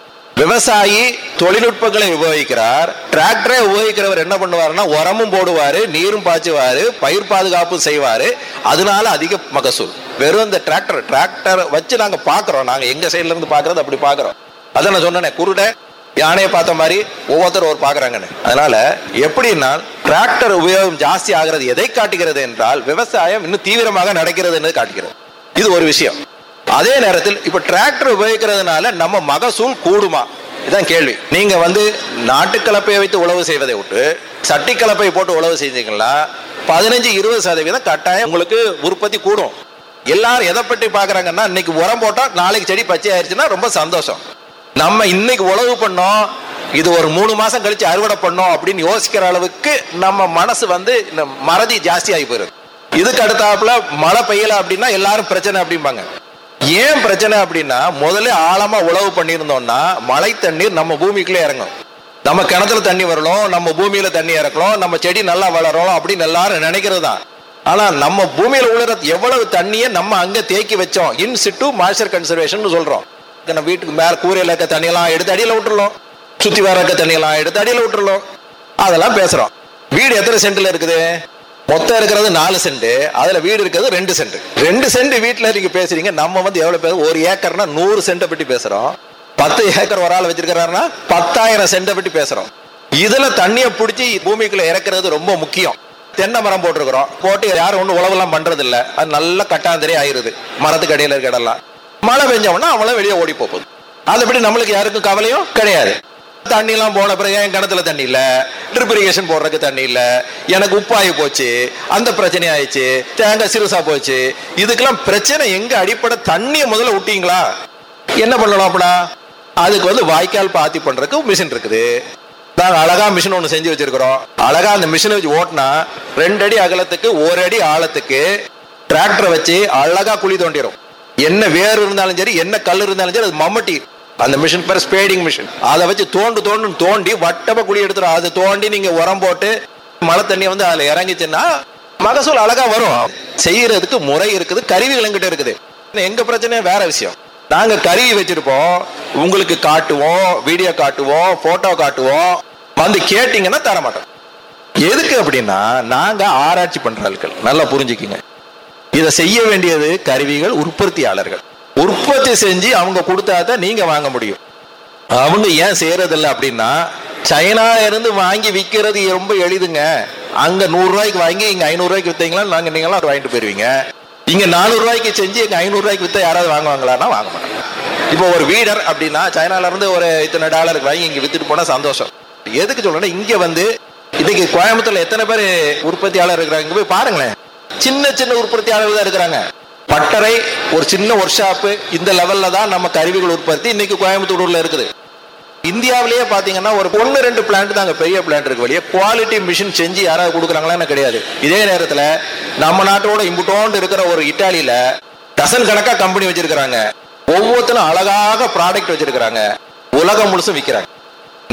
விவசாயி தொழில்நுட்பங்களை உபயோகிக்கிறார். டிராக்டரை உபயோகிக்கிறவர் என்ன பண்ணுவாருன்னா உரமும் போடுவாரு, நீரும் பாய்ச்சுவாரு, பயிர் பாதுகாப்பு செய்வாரு. அதனால அதிக மகசூல். வெறும் இந்த டிராக்டர் டிராக்டர் வச்சு நாங்க பாக்குறோம். நாங்க எங்க சைட்ல இருந்து பாக்குறது அப்படி பாக்குறோம். அதான் நான் சொன்னேன், குருடை யானையை பார்த்த மாதிரி ஒவ்வொருத்தரும் ஒரு பாக்குறாங்கன்னு. அதனால எப்படின்னா டிராக்டர் உபயோகம் ஜாஸ்தி ஆகிறது எதை காட்டுகிறது என்றால், விவசாயம் இன்னும் தீவிரமாக நடக்கிறது என்று காட்டுகிறது. இது ஒரு விஷயம். அதே நேரத்தில் இப்ப டிராக்டர் உபயோகிக்கிறதுனால நம்ம மகசூல் கூடுமா, இதான் கேள்வி. நீங்க வந்து நாட்டு கலப்பையை வைத்து உழவு செய்வதை விட்டு சட்டி கலப்பை போட்டு உழவு செஞ்சீங்கன்னா பதினஞ்சு இருபது சதவீதம் கட்டாயம் உங்களுக்கு உற்பத்தி கூடும். எல்லாரும் எதை பற்றி பாக்குறாங்கன்னா, இன்னைக்கு உரம் போட்டா நாளைக்கு செடி பச்சை ஆயிடுச்சுன்னா ரொம்ப சந்தோஷம். நம்ம இன்னைக்கு உழவு பண்ணோம், இது ஒரு மூணு மாசம் கழிச்சு அறுவடை பண்ணோம் அப்படின்னு யோசிக்கிற அளவுக்கு நம்ம மனசு வந்து மறதி ஜாஸ்தி ஆகி போயிருக்கு. இதுக்கு அடுத்தாப்புல மழை பெய்யல அப்படின்னா எல்லாரும் பிரச்சனை அப்படிம்பாங்க. ஏன் பிரச்சனை அப்படின்னா, முதல்ல ஆழமா உழவு பண்ணியிருந்தோம்னா மழை தண்ணீர் நம்ம பூமிக்குள்ளே இறங்கும். நம்ம கிணத்துல தண்ணி வரணும், நம்ம பூமியில தண்ணி இறக்கணும், நம்ம செடி நல்லா வளரும் அப்படின்னு எல்லாரும் நினைக்கிறது தான். ஆனா நம்ம பூமியில உள்ள எவ்வளவு தண்ணியை நம்ம அங்க தேக்கி வச்சோம், இன் சிட்டு மாய்ஸ்சர் கன்சர்வேஷன் சொல்றோம். நம்ம வீட்டுக்கு மேல கூரையில இருக்க தண்ணியெல்லாம் எடுத்து அடியில விட்டுறோம், சுத்தி வர இருக்க தண்ணியெல்லாம் எடுத்து அடியில விட்டுறோம். அதெல்லாம் பேசுறோம். வீடு எத்தனை சென்ட்ல இருக்குது? மொத்தம் இருக்கிறது நாலு சென்ட், அதுல வீடு இருக்கிறது ரெண்டு சென்ட். ரெண்டு சென்ட் வீட்டுல நீங்க பேசுறீங்க. நம்ம வந்து எவ்வளவு பேர், ஒரு ஏக்கர்னா நூறு சென்ட பற்றி பேசுறோம். பத்து ஏக்கர் ஒரு ஆள் வச்சிருக்கிறாருன்னா பத்தாயிரம் சென்ட பற்றி பேசுறோம். இதுல தண்ணியை பிடிச்சி பூமிக்குள்ள இறக்குறது ரொம்ப முக்கியம். தென்னை மரம் போட்டிருக்கிறோம், போட்டு யாரும் ஒண்ணு உழவெல்லாம் பண்றது இல்ல. அது நல்ல கட்டாந்தரே ஆயிருது. மரத்துக்கு அடியில இருக்க இடம்லாம் மழை பெஞ்சவனா அவங்கள வெளியே ஓடி போகுது. அதுபடி நம்மளுக்கு யாருக்கும் கவலையும் கிடையாது. தண்ணி எல்லாம் போன பிறகு என் கிணத்துல தண்ணி இல்ல, ட்ரிப் இரிகேஷன் போடுறதுக்கு தண்ணி இல்ல, எனக்கு உப்பாயி போச்சு, அந்த பிரச்சனை ஆயிடுச்சு, தேங்காய் சிறுசா போச்சு. இதுக்கெல்லாம் பிரச்சனை எங்க அடிப்படை தண்ணியை முதல்ல விட்டீங்களா? என்ன பண்ணலாம் அப்படின்னா, அதுக்கு வந்து வாய்க்கால் பாத்தி பண்றதுக்கு மிஷின் இருக்குது. நாங்க அழகா மிஷின் ஒண்ணு செஞ்சு வச்சிருக்கிறோம். அழகா அந்த மிஷினை வச்சு ஓட்டினா ரெண்டு அடி அகலத்துக்கு ஒரு அடி ஆழத்துக்கு டிராக்டரை வச்சு அழகா குழி தோண்டிடும். என்ன வேறு இருந்தாலும் சரி, என்ன கல் இருந்தாலும் சரி, அது மம்மட்டி. அந்த மிஷின் பேர் ஸ்பேடிங் மிஷின். அதை வச்சு தோண்டு தோண்டு தோண்டி வட்டமா குழி எடுத்துரும். அதை தோண்டி நீங்க உரம் போட்டு மழை தண்ணி வந்து அதுல இறங்கிச்சுன்னா மகசூல் அழகா வரும். செய்யறதுக்கு முறை இருக்குது, கருவிகள் எங்கிட்ட இருக்குது. எங்க பிரச்சனை வேற விஷயம். நாங்க கருவி வச்சிருப்போம், உங்களுக்கு காட்டுவோம், வீடியோ காட்டுவோம், போட்டோ காட்டுவோம். வந்து கேட்டீங்கன்னா தர மாட்டோம். எதுக்கு அப்படின்னா, நாங்க ஆராய்ச்சி பண்ற ஆட்கள். நல்லா புரிஞ்சுக்குங்க. இதை செய்ய வேண்டியது கருவிகள், உற்பத்தியாளர்கள். உற்பத்தி செஞ்சு அவங்க கொடுத்தாதான் நீங்க வாங்க முடியும். அவங்க ஏன் செய்யறதில்லை அப்படின்னா, சைனா இருந்து வாங்கி விற்கிறது ரொம்ப எளிதுங்க. அங்க நூறு ரூபாய்க்கு வாங்கி இங்க ஐநூறு ரூபாய்க்கு வித்தீங்களா, நாங்க நீங்களாம் வாங்கிட்டு போயிருவீங்க. இங்க நானூறு ரூபாய்க்கு செஞ்சு இங்க ஐநூறு ரூபாய்க்கு வித்தா யாராவது வாங்குவாங்களான்னா வாங்க மாட்டாங்க. இப்போ ஒரு வீடர் அப்படின்னா சைனால இருந்து ஒரு இத்தனை டாலருக்கு வாங்கி இங்க வித்துட்டு போனா சந்தோஷம். எதுக்கு சொல்றேன்னா, இங்க வந்து இன்னைக்கு கோயம்புத்தூர்ல எத்தனை பேர் உற்பத்தியாளர் இருக்கிறாங்க போய் பாருங்களேன். சின்ன சின்ன உற்பத்தியாளர்கள் தான் இருக்கிறாங்க. பட்டறை ஒரு சின்ன ஒர்க் ஷாப்பு, இந்த லெவல்ல தான் நம்ம கருவிகள் உற்பத்தி இன்னைக்கு கோயம்புத்தூர்ல இருக்குது. இந்தியாவிலேயே பாத்தீங்கன்னா ஒரு ஒன்னு ரெண்டு பிளான்ட் தான் பெரிய பிளான்ட் இருக்கு. வழியே குவாலிட்டி மிஷின் செஞ்சு யாராவது கொடுக்குறாங்களா கிடையாது. இதே நேரத்துல நம்ம நாட்டோட இம்புட்டோண்டு இருக்கிற ஒரு இட்டாலியில டசன் கணக்கா கம்பெனி வச்சிருக்கிறாங்க. ஒவ்வொருத்தரும் அழகாக ப்ராடக்ட் வச்சிருக்கிறாங்க. உலகம் முழுசும் விற்கிறாங்க.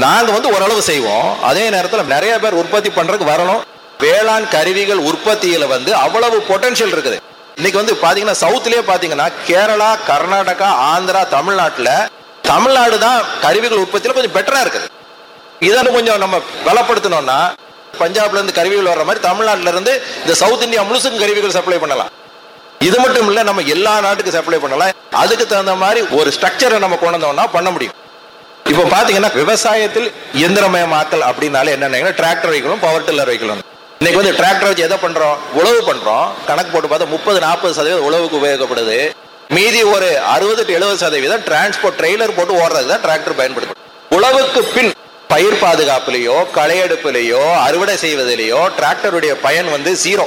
நாங்க வந்து ஓரளவு செய்வோம். அதே நேரத்தில் நிறைய பேர் உற்பத்தி பண்றதுக்கு வரணும். வேளாண் கருவிகள் உற்பத்தியில வந்து அவ்வளவு பொட்டன்ஷியல் இருக்குது. இன்னைக்கு வந்து பாத்தீங்கன்னா சவுத்லயே பாத்தீங்கன்னா கேரளா, கர்நாடகா, ஆந்திரா, தமிழ்நாட்டுல தமிழ்நாடு தான் கருவிகள் உற்பத்தியில கொஞ்சம் பெட்டரா இருக்குது. இதை கொஞ்சம் நம்ம பலப்படுத்தணும்னா பஞ்சாப்ல இருந்து கருவிகள் வர்ற மாதிரி தமிழ்நாட்டுல இருந்து இந்த சவுத் இந்தியா முழுசுக்கும் கருவிகள் சப்ளை பண்ணலாம். இது மட்டும் இல்ல, நம்ம எல்லா நாட்டுக்கும் சப்ளை பண்ணலாம். அதுக்கு தகுந்த மாதிரி ஒரு ஸ்ட்ரக்சரை நம்ம கொண்டு வந்தோம்னா பண்ண முடியும். இப்ப பாத்தீங்கன்னா விவசாயத்தில் இயந்திரமயமாக்கல் அப்படின்னாலே என்னன்னா டிராக்டர் வைக்கணும், பவர் டில்லர் வைக்கணும். இன்னைக்கு வந்து டிராக்டர் வச்சு எதை பண்றோம்? உழவு பண்றோம். கணக்கு போட்டு பார்த்தா முப்பது நாற்பது சதவீதம் உழவுக்கு உபயோகப்படுது. மீதி ஒரு அறுபது டு எழுபது சதவீதம் டிரான்ஸ்போர்ட் ட்ரெய்லர் போட்டு ஓடுறதுக்கு தான் டிராக்டர் பயன்படுது. உழவுக்கு பின் பயிர் பாதுகாப்புலையோ களையெடுப்புலையோ அறுவடை செய்வதிலேயோ டிராக்டருடைய பயன் வந்து ஜீரோ.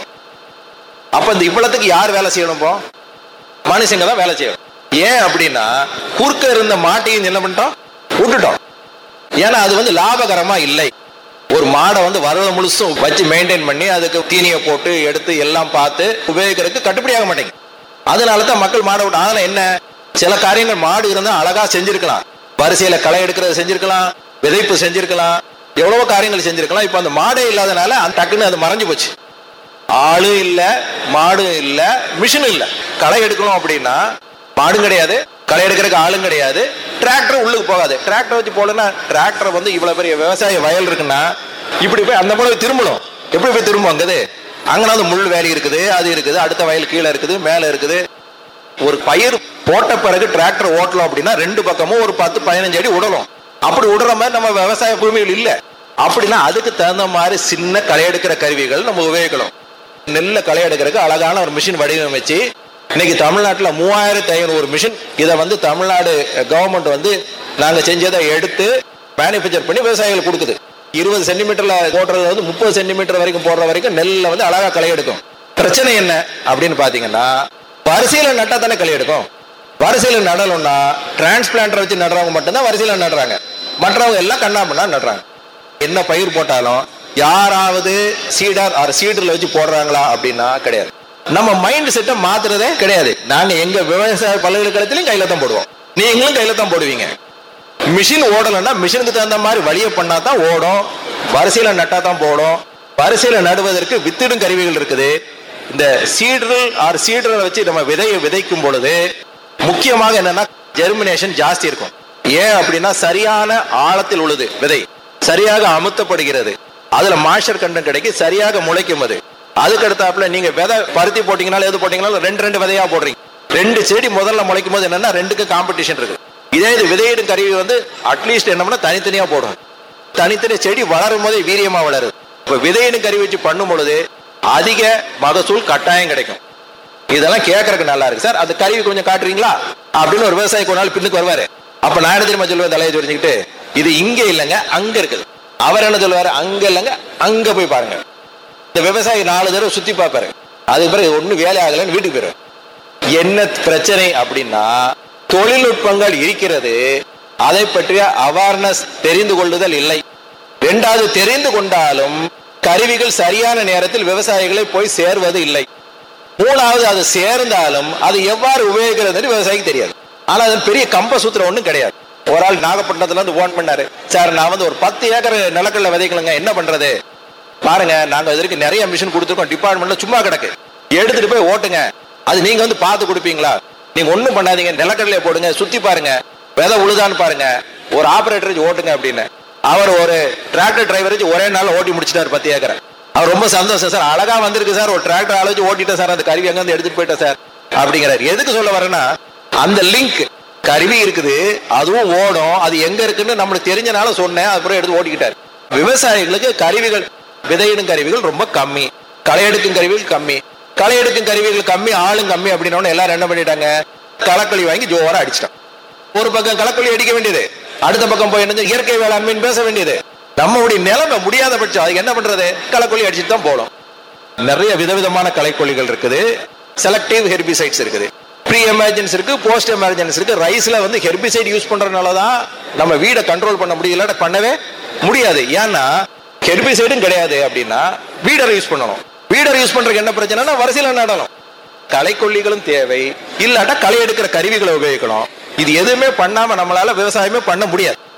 அப்ப இந்த இவ்வளவுக்கு யார் வேலை செய்யணும்? மனுஷங்க தான் வேலை செய்யணும். ஏன் அப்படின்னா குறுக்க இருந்த மாட்டையும் என்ன பண்ணிட்டோம்? விட்டுட்டோம். ஏன்னா அது வந்து லாபகரமா இல்லை. ஒரு மாடை வந்து வருடம் முழுசும் வச்சு மெயின்டைன் பண்ணி அதுக்கு தீனியை போட்டு எடுத்து எல்லாம் பார்த்து உபயோகிக்கிறதுக்கு கட்டுப்படியாக மாட்டேங்குது. அதனால தான் மக்கள் மாடை விட்டு. அதனால என்ன, சில காரியங்கள் மாடு இருந்தா அழகா செஞ்சிருக்கலாம். வரிசையில களை எடுக்கிறது செஞ்சிருக்கலாம், விதைப்பு செஞ்சிருக்கலாம், எவ்வளவோ காரியங்கள் செஞ்சிருக்கலாம். இப்ப அந்த மாடே இல்லாதனால அந்த டக்குன்னு அது மறைஞ்சு போச்சு. ஆளு இல்ல, மாடு இல்ல, மிஷின் இல்ல. களை எடுக்கணும் அப்படின்னா மாடும் கிடையாது, களை எடுக்கிறதுக்கு ஆளும் கிடையாது, டிராக்டர் உள்ளுக்கு போகாது. டிராக்டர் வச்சு போலன்னா டிராக்டர் வந்து இவ்வளவு பெரிய விவசாய வயல் இருக்குன்னா இப்படி போய் அந்த போல திரும்பணும். எப்படி போய் திரும்ப அங்குது? அங்கன்னா முள் வேலி இருக்குது, அது இருக்குது, அடுத்த வயல் கீழே இருக்குது, மேல இருக்குது. ஒரு பயிர் போட்ட பிறகு டிராக்டர் ஓட்டலாம் அப்படின்னா ரெண்டு பக்கமும் ஒரு பத்து பதினஞ்சு அடி விடணும். அப்படி விடுற மாதிரி நம்ம விவசாய பூமிகள் இல்ல. அப்படின்னா அதுக்கு தகுந்த மாதிரி சின்ன களை எடுக்கிற கருவிகள் நம்ம உபயோகிக்கணும். நெல்ல களை எடுக்கிறதுக்கு அழகான ஒரு மிஷின் வடிவமைச்சு இன்னைக்கு தமிழ்நாட்டுல மூவாயிரத்தி ஐநூறு மிஷின் இதை வந்து தமிழ்நாடு கவர்மெண்ட் வந்து நாங்க செஞ்சதை எடுத்து மேனுபேக்சர் பண்ணி விவசாயிகள் கொடுக்குது. இருபது சென்டிமீட்டர்ல போடுறது வந்து முப்பது சென்டிமீட்டர் வரைக்கும் போடுற வரைக்கும் நெல்ல வந்து அழகா களை எடுக்கும். பிரச்சனை என்ன அப்படின்னு பாத்தீங்கன்னா வரிசையில நட்டா தானே களை எடுக்கும். வரிசையில நடணும்னா டிரான்ஸ்பிளான்டர் வச்சு நடுறவங்க மட்டும்தான் வரிசையில நடுறாங்க. மற்றவங்க எல்லாம் கண்ணாமண்ணா நடுறாங்க. என்ன பயிர் போட்டாலும் யாராவது சீடர் ஆர் சீடர்ல வச்சு போடுறாங்களா அப்படின்னா கிடையாது. நம்ம மைண்ட் செட்டை மாத்துறதே கிடையாது. நாங்க எங்க விவசாய பல்கலைக்கழகத்திலையும் கையில தான் போடுவோம், நீங்களும் கையில தான் போடுவீங்க. மிஷின் ஓடலன்னா மிஷினுக்கு தகுந்த மாதிரி வழியை பண்ணா தான் ஓடும், வரிசையில நட்டா தான் போடும். வரிசையில நடுவதற்கு வித்திடும் கருவிகள் இருக்குது. இந்த சீடர் ஆர் சீடரை வச்சு நம்ம விதையை விதைக்கும் பொழுது முக்கியமாக என்னன்னா ஜெர்மினேஷன் ஜாஸ்தி இருக்கும். ஏன் அப்படின்னா சரியான ஆழத்தில் உள்ளது விதை, சரியாக அமுத்தப்படுகிறது, அதுல மாய்ச்சர் கண்டென்ட் கிடைக்கி சரியாக முளைக்கும். அது அதுக்கு அடுத்தாப்புல நீங்க விதை பருத்தி போட்டீங்கனாலும் எது போட்டீங்கனாலும் ரெண்டு ரெண்டு விதையா போடுறீங்க. ரெண்டு செடி முதல்ல முளைக்கும் போது என்னன்னா ரெண்டுக்கு காம்படிஷன் இருக்கு. இதே இது விதையிடும் கருவி வந்து அட்லீஸ்ட் என்ன தனித்தனியா போடும். தனித்தனி செடி வளரும் போதே வீரியமா வளருது. இப்ப விதையிடும் கருவி வச்சு பண்ணும் பொழுது அதிக மகசூல் கட்டாயம் கிடைக்கும். இதெல்லாம் கேட்கறதுக்கு நல்லா இருக்கு சார், அந்த கருவி கொஞ்சம் காட்டுறீங்களா அப்படின்னு ஒரு விவசாயி ஒரு நாள் பின்னுக்கு வருவாரு. அப்ப நான் என்ன தெரியுமா சொல்லுவேன், தலையை தெரிஞ்சுக்கிட்டு இது இங்க இல்லைங்க அங்க இருக்குது. அவர் என்ன சொல்லுவாரு, அங்க இல்லைங்க அங்க போய் பாருங்க. இந்த விவசாயி நாலு தடவை சுத்தி பார்ப்பாரு, அதுக்கு பிறகு ஒன்னும் வேலை ஆகலன்னு வீட்டுக்கு போயிரு. என்ன பிரச்சனை அப்படின்னா தொழில்நுட்பங்கள் இருக்கிறது, அதை பற்றிய அவேர்னஸ் தெரிந்து கொள்ளுதல் இல்லை. இரண்டாவது தெரிந்து கொண்டாலும் கருவிகள் சரியான நேரத்தில் விவசாயிகளை போய் சேர்வது இல்லை. மூணாவது அது சேர்ந்தாலும் அது எவ்வாறு உபயோகிக்கிறது விவசாயிக்கு தெரியாது. ஆனா அது பெரிய கம்ப சூத்திரம் ஒண்ணும் கிடையாது. ஒரு ஆள் நாகப்பட்டினத்துல இருந்து போன் பண்ணாரு, சார் நான் வந்து ஒரு பத்து ஏக்கர் நிலக்கல்ல விதைக்கலங்க, என்ன பண்றது பாருங்க, நாங்க இதற்கு நிறைய மிஷின் கொடுத்துருக்கோம், டிபார்ட்மெண்ட்ல சும்மா கிடக்கு, எடுத்துட்டு போய் ஓட்டுங்க, அது நீங்க வந்து பார்த்து கொடுப்பீங்களா, நீங்க ஒண்ணும் பண்ணாதீங்க, நிலக்கடலையை போடுங்க, சுத்தி பாருங்க, விதை உழுதான்னு பாருங்க, ஒரு ஆபரேட்டர் வச்சு ஓட்டுங்க அப்படின்னு. அவர் ஒரு டிராக்டர் டிரைவர் வச்சு ஒரே நாள் ஓட்டி முடிச்சிட்டாரு பத்து ஏக்கரை. அவர் ரொம்ப சந்தோஷம், சார் அழகா வந்திருக்கு சார், ஒரு டிராக்டர் ஆள வச்சு ஓட்டிட்டேன் சார், அந்த கருவி அங்க வந்து எடுத்துட்டு போயிட்டேன் சார் அப்படிங்கிறாரு. எதுக்கு சொல்ல வரேன்னா அந்த லிங்க் கருவி இருக்குது, அதுவும் ஓடும், அது எங்க இருக்குன்னு நம்மளுக்கு தெரிஞ்சனால சொன்னேன், அதுக்கப்புறம் எடுத்து ஓட்டிக்கிட்டாரு. விவசாயிகளுக்கு கருவிகள், விதையிடும் கருவிகள் ரொம்ப கம்மி, களை எடுக்கும் கருவிகள் கம்மி. களை எடுக்கும் கருவிகள் கம்மி, ஆளும் கம்மி அப்படின்னு எல்லாரும் என்ன பண்ணிட்டாங்க, களக்களி வாங்கி ஜோரா அடிச்சிட்டான். ஒரு பக்கம் களக்களி அடிக்க வேண்டியது, அடுத்த பக்கம் போய் என்ன இயற்கை வேளாண்மைன்னு பேச வேண்டியது. நம்மளுடைய நிலைமை முடியாத பட்சம் அதுக்கு என்ன பண்றது, களைக்கொல்லி அடிச்சுட்டு தான் போடும். நிறைய விதவிதமான களைக்கொல்லிகள் இருக்குது, செலக்டிவ் ஹெர்பிசைட்ஸ் இருக்குது, ப்ரீ எமர்ஜென்ஸ் இருக்கு, போஸ்ட் எமர்ஜென்ஸ் இருக்கு. ரைஸ்ல வந்து ஹெர்பிசைட் யூஸ் பண்றதுனாலதான் நம்ம வீடை கண்ட்ரோல் பண்ண முடியல, பண்ணவே முடியாது. ஏன்னா ஹெர்பிசைடும் கிடையாது அப்படின்னா வீடரை யூஸ் பண்ணணும். வீடரை யூஸ் பண்றதுக்கு என்ன பிரச்சனைனா வரிசையில நடணும். களைக்கொல்லிகளும் தேவை, இல்லாட்டா களை எடுக்கிற கருவிகளை உபயோகிக்கணும். இது எதுவுமே பண்ணாம நம்மளால விவசாயமே பண்ண முடியாது.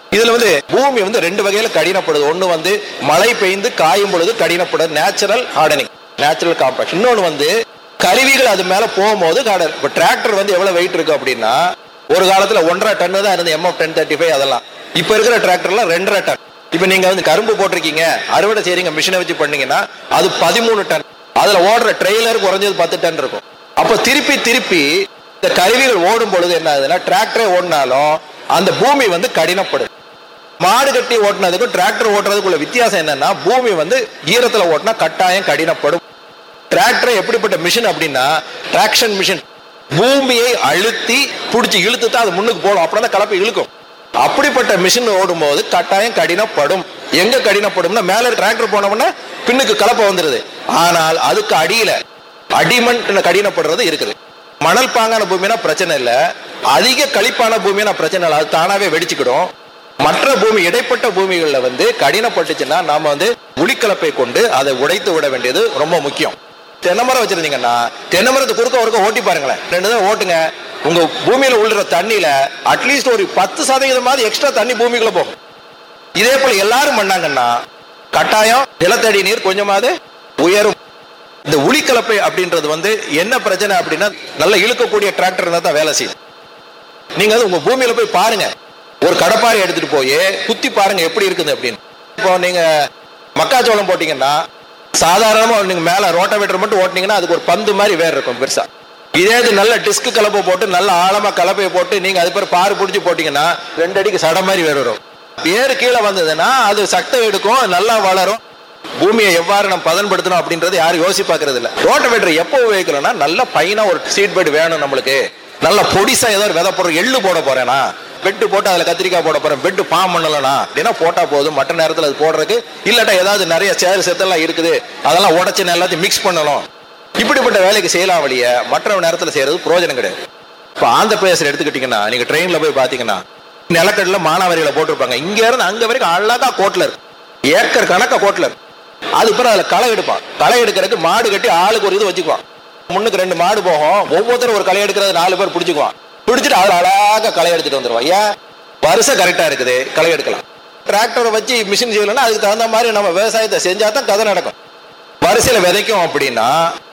இதுல வந்து பூமி வந்து ரெண்டு வகையில கடினப்படுது. ஒண்ணு வந்து மழை பெய்ந்து காயும் பொழுது கடினப்படுது, நேச்சுரல் ஹார்டனிங், நேச்சுரல் காம்பாக்ட். இன்னொன்னு வந்து கருவிகள் அது மேல போகும்போது கார்டன். இப்ப டிராக்டர் வந்து எவ்வளவு வெயிட் இருக்கு அப்படின்னா, ஒரு காலத்துல ஒன்றரை டன்னு தான் இருந்து எம்எஃப் டென் தேர்ட்டி ஃபைவ் அதெல்லாம். இப்ப இருக்கிற டிராக்டர்லாம் ரெண்டரை டன். இப்ப நீங்க வந்து கரும்பு போட்டிருக்கீங்க, அறுவடை செய்றீங்க, மிஷினை வச்சு பண்ணீங்கன்னா அது பதிமூணு டன். அதுல ஓடுற ட்ரெய்லர் குறைஞ்சது பத்து டன் இருக்கும். அப்ப திருப்பி திருப்பி இந்த கருவிகள் ஓடும் பொழுது என்ன ஆகுதுன்னா, டிராக்டரே ஓடினாலும் அந்த பூமி வந்து கடினப்படுது. மாடு கட்டி ஓட்டினதுக்கும் டிராக்டர் ஓட்டுறதுக்குள்ள வித்தியாசம் என்னன்னா, பூமி வந்து ஈரத்துல ஓட்டினா கட்டாயம் கடினப்படும். டிராக்டர் எப்படிப்பட்ட மிஷின் அப்படின்னா, டிராக்ஷன் மிஷின். பூமியை அழுத்தி புடிச்சு இழுத்து தான் அது முன்னுக்கு போடும், அப்படின்னா கலப்பை இழுக்கும். அப்படிப்பட்ட மிஷின் ஓடும் போது கட்டாயம் கடினப்படும். எங்க கடினப்படும்னா, மேல டிராக்டர் போனோம்னா பின்னுக்கு கலப்பை வந்துருது. ஆனால் அதுக்கு அடியில அடிமண் கடினப்படுறது இருக்குது. மணல் பாங்கான பூமினா பிரச்சனை இல்லை, அதிக களிப்பான பூமினா பிரச்சனை இல்லை, அது தானாவே வெடிச்சுக்கிடும். மற்ற பூமி இடைப்பட்ட பூமிகள்ல வந்து கடினப்பட்டுச்சுன்னா நாம வந்து உளிக்கலப்பை கொண்டு அதை உடைத்து விட வேண்டியது ரொம்ப முக்கியம். தென்னைமரம் வச்சிருந்தீங்கன்னா தென்னைமரத்து குறுக்க ஒருக்க ஓட்டி பாருங்களேன், ரெண்டு தான் ஓட்டுங்க. உங்க பூமியில உள்ள தண்ணியில அட்லீஸ்ட் ஒரு பத்து சதவீதமாவது எக்ஸ்ட்ரா தண்ணி பூமிக்குள்ள போகும். இதே போல எல்லாரும் பண்ணாங்கன்னா கட்டாயம் நிலத்தடி நீர் கொஞ்சமாவது உயரும். இந்த உளிக்கலப்பை அப்படின்றது வந்து என்ன பிரச்சனை அப்படின்னா, நல்லா இழுக்கக்கூடிய டிராக்டர் இருந்தா தான் வேலை செய்யும். நீங்க வந்து உங்க பூமியில போய் பாருங்க, ஒரு கடப்பாறை எடுத்துட்டு போய் குத்தி பாருங்க எப்படி இருக்குது அப்படின்னு. இப்போ நீங்க மக்காச்சோளம் போட்டீங்கன்னா சாதாரணமா நீங்க மேல ரோட்டாவேட்டர் மட்டும் ஓட்டினீங்கன்னா அதுக்கு ஒரு பந்து மாதிரி வேர் இருக்கும் பெருசா. இதே இது நல்ல டிஸ்க் கலப்பை போட்டு நல்ல ஆழமா கலப்பையை போட்டு நீங்க அது பேர் பாரு பிடிச்சி போட்டீங்கன்னா ரெண்டு அடிக்கு சட மாதிரி வேர் வரும். வேறு கீழே வந்ததுன்னா அது சக்தி எடுக்கும், நல்லா வளரும். பூமியை எவ்வாறு நம்ம பதன்படுத்தணும் அப்படின்றது யாரும் யோசி பாக்குறது இல்ல. ரோட்டாவேட்டர் எப்போ உபயோகிக்கணும்னா, நல்ல பையனா ஒரு சீட் பெட் வேணும் நம்மளுக்கு. நல்ல பொடிசா ஏதோ ஒரு விதை போடுற எள்ளு போட போறேனா, பெட்டு போட்டு அதுல கத்திரிக்காய் போட போறேன், பெட்டு பாம் பண்ணலனா அப்படின்னா போட்டா போதும். மற்ற நேரத்தில் அது போடுறதுக்கு இல்லாட்டா ஏதாவது நிறைய சேறு செத்தெல்லாம் இருக்குது, அதெல்லாம் உடச்சு எல்லாத்தையும் மிக்ஸ் பண்ணணும். இப்படிப்பட்ட வேலைக்கு செய்யலாம் வழிய மற்ற நேரத்தில் செய்யறது பிரயோஜனம் கிடையாது. இப்போ ஆந்திர பிரதேசம் எடுத்துக்கிட்டீங்கன்னா, நீங்க ட்ரெயின்ல போய் பாத்தீங்கன்னா நிலக்கடல மானாவாரிகளை போட்டிருப்பாங்க. இங்க இருந்து அங்க வரைக்கும் அழகா கோட்ல இருக்கு, ஏக்கர் கணக்கா கோட்ல இருக்கு. அது பிறகு அதுல களை எடுப்பான். களை எடுக்கிறதுக்கு மாடு கட்டி ஆளுக்கு ஒரு இது வச்சுக்குவான். முன்னுக்கு ரெண்டு மாடு போகும், ஒவ்வொருத்தரும் ஒரு களை எடுக்கிறது நாலு பேர் பிடிச்சுக்குவான். பிடிச்சிட்டு அதுல அழகா களை எடுத்துட்டு வந்துருவான். ஏன்? வருஷம் கரெக்டா இருக்குது, களை எடுக்கலாம். டிராக்டரை வச்சு மிஷின் செய்யலன்னா அதுக்கு தகுந்த மாதிரி நம்ம விவசாயத்தை செஞ்சா தான் கதை நடக்கும். வரிசையில விதைக்கும் அப்படின்னா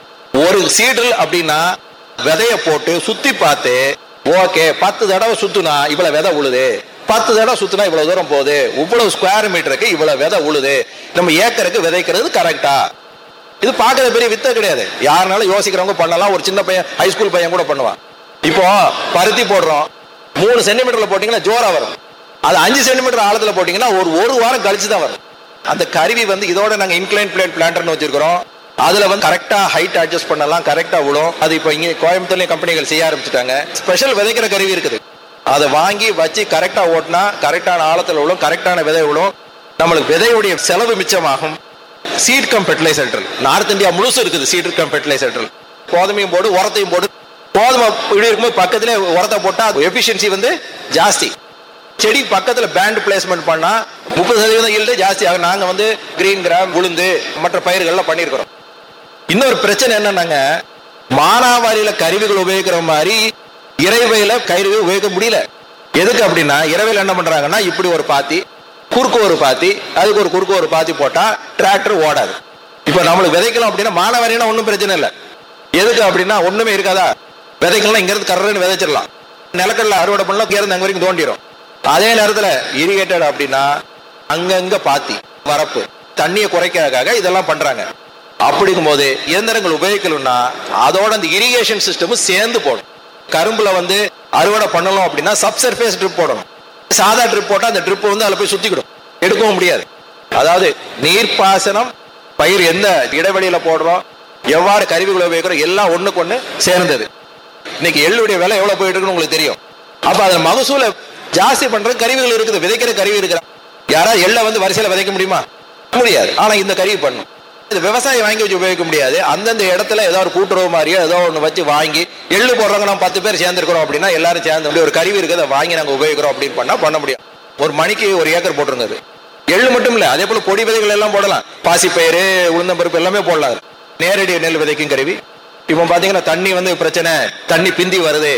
ஒரு சீடல் அப்படின்னா விதைய போட்டு சுத்தி பார்த்து, ஓகே பத்து தடவை சுத்துனா இவ்வளவு விதை உழுது, பத்து தடவை சுத்தினா இவ்வளவு தூரம் போகுது, இவ்வளவு ஸ்கொயர் மீட்டருக்கு இவ்வளவு விதை உழுது, நம்ம ஏக்கருக்கு விதைக்கிறது கரெக்டா? இது பாக்குறது பெரிய வித்த கிடையாது, யாருனாலும் யோசிக்கிறவங்க பண்ணலாம். ஒரு சின்ன பையன் ஹைஸ்கூல் பையன் கூட பண்ணுவான். இப்போ பருத்தி போடுறோம், மூணு சென்டிமீட்டர்ல போட்டீங்கன்னா ஜோரா வரும். அது அஞ்சு சென்டிமீட்டர் ஆழத்துல போட்டீங்கன்னா ஒரு ஒரு வாரம் கழிச்சுதான் வரும். அந்த கருவி வந்து இதோட நாங்க இன்க்ளைன் பிளேட் பிளான்டர்னு வச்சிருக்கிறோம். அதுல வந்து கரெக்டா ஹைட் அட்ஜஸ்ட் பண்ணலாம், கரெக்டா விடும். அது இப்போ இங்க கோயம்புத்தூர்லயும் கம்பெனிகள் செய்ய ஆரம்பிச்சுட்டாங்க. ஸ்பெஷல் விதைக்கிற கருவி இருக்குது, அதை வாங்கி வச்சு கரெக்டா ஓட்டினா கரெக்டான ஆழத்துல விழும், கரெக்டான விதை விழும். நம்மளுக்கு விதையுடைய செலவு மிச்சமாகும். Seed cum fertiliser north India முழுசு இருக்குது. சீட் கம் ஃபெர்டிலைசர் கோதுமையும் போடு உரத்தையும் போடு. கோதுமை இப்படி இருக்கும்போது பக்கத்துல உரத்தை போட்டா எஃபிஷியன்சி வந்து ஜாஸ்தி. செடி பக்கத்துல பேண்ட் பிளேஸ்மெண்ட் பண்ணா முப்பது சதவீதம் ஈல்டு ஜாஸ்தி ஆகும். நாங்க வந்து கிரீன் கிராம் உளுந்து மற்ற பயிர்கள்லாம் பண்ணிருக்கிறோம். இன்னொரு பிரச்சனை என்னன்னாங்க, மானாவாரியில கருவிகள் உபயோகிக்கிற மாதிரி இறைவையில கருவி உபயோகிக்க முடியல. எதுக்கு அப்படின்னா, இறைவையில் என்ன பண்றாங்கன்னா இப்படி ஒரு பாத்தி, குறுக்கு ஒரு பாத்தி, அதுக்கு ஒரு குறுக்கு ஒரு பாத்தி போட்டா டிராக்டர் ஓடாது. இப்ப நம்மளுக்கு விதைக்கலாம் அப்படின்னா மானாவாரினா ஒன்றும் பிரச்சனை இல்லை. எதுக்கு அப்படின்னா ஒண்ணுமே இருக்காதா, விதைக்கலாம் இங்க இருந்து கர்றன்னு விதைச்சிடலாம். நிலக்கடல அறுவடை பண்ணலாம், இங்க இருந்து அங்க வரைக்கும் தோண்டிடும். அதே நேரத்துல இரிகேட்டட் அப்படின்னா அங்கங்க பாத்தி வரப்பு தண்ணியை குறைக்கிறதுக்காக இதெல்லாம் பண்றாங்க. அப்படிங்கும் போது இயந்திரங்கள் உபயோகிக்கணும்னா அதோட அந்த இரிகேஷன் சிஸ்டமும் சேர்ந்து போடும். கரும்புல வந்து அறுவடை பண்ணலாம் அப்படின்னா சப்சர்ஃபேஸ் ட்ரிப் போடணும். சாதா ட்ரிப் போட்டா அந்த ட்ரிப் வந்து அதுல போய் சுத்திக்கிடும், எடுக்கவும் முடியாது. அதாவது நீர்ப்பாசனம், பயிர் எந்த இடைவெளியில போடுறோம், எவ்வாறு கருவிகளை உபயோகிக்கிறோம், எல்லாம் ஒண்ணுக்கு ஒண்ணு சேர்ந்தது. இன்னைக்கு எள்ளுடைய விலை எவ்வளவு போயிட்டு இருக்குன்னு உங்களுக்கு தெரியும். அப்ப அதுல மகசூலை ஜாஸ்தி பண்ற கருவிகள் இருக்குது, விதைக்கிற கருவி இருக்கிற. யாராவது எள்ள வந்து வரிசையில விதைக்க முடியுமா? முடியாது. ஆனா இந்த கருவி பண்ணும். இது விவசாயம் வாங்கி வச்சு உபயோகிக்க முடியாது. அந்தந்த இடத்துல ஏதோ ஒரு கூட்டுறவு மாதிரியோ ஏதோ ஒன்று வச்சு வாங்கி எள்ளு போடுறாங்க, நம்ம பத்து பேர் சேர்ந்துருக்கிறோம் அப்படின்னா எல்லாரும் சேர்ந்து ஒரு கருவி இருக்குது, அதை வாங்கி நாங்கள் உபயோகிக்கிறோம் அப்படின்னு பண்ணா பண்ண முடியும். ஒரு மணிக்கு ஒரு ஏக்கர் போட்டிருந்தது. எள்ளு மட்டும் இல்லை, அதே போல பொடி விதைகள் எல்லாம் போடலாம். பாசிப்பயிறு, உளுந்தம்பருப்பு எல்லாமே போடலாம். நேரடி நெல் விதைக்கும் கருவி. இப்போ பாத்தீங்கன்னா தண்ணி வந்து பிரச்சனை, தண்ணி பிந்தி வருது,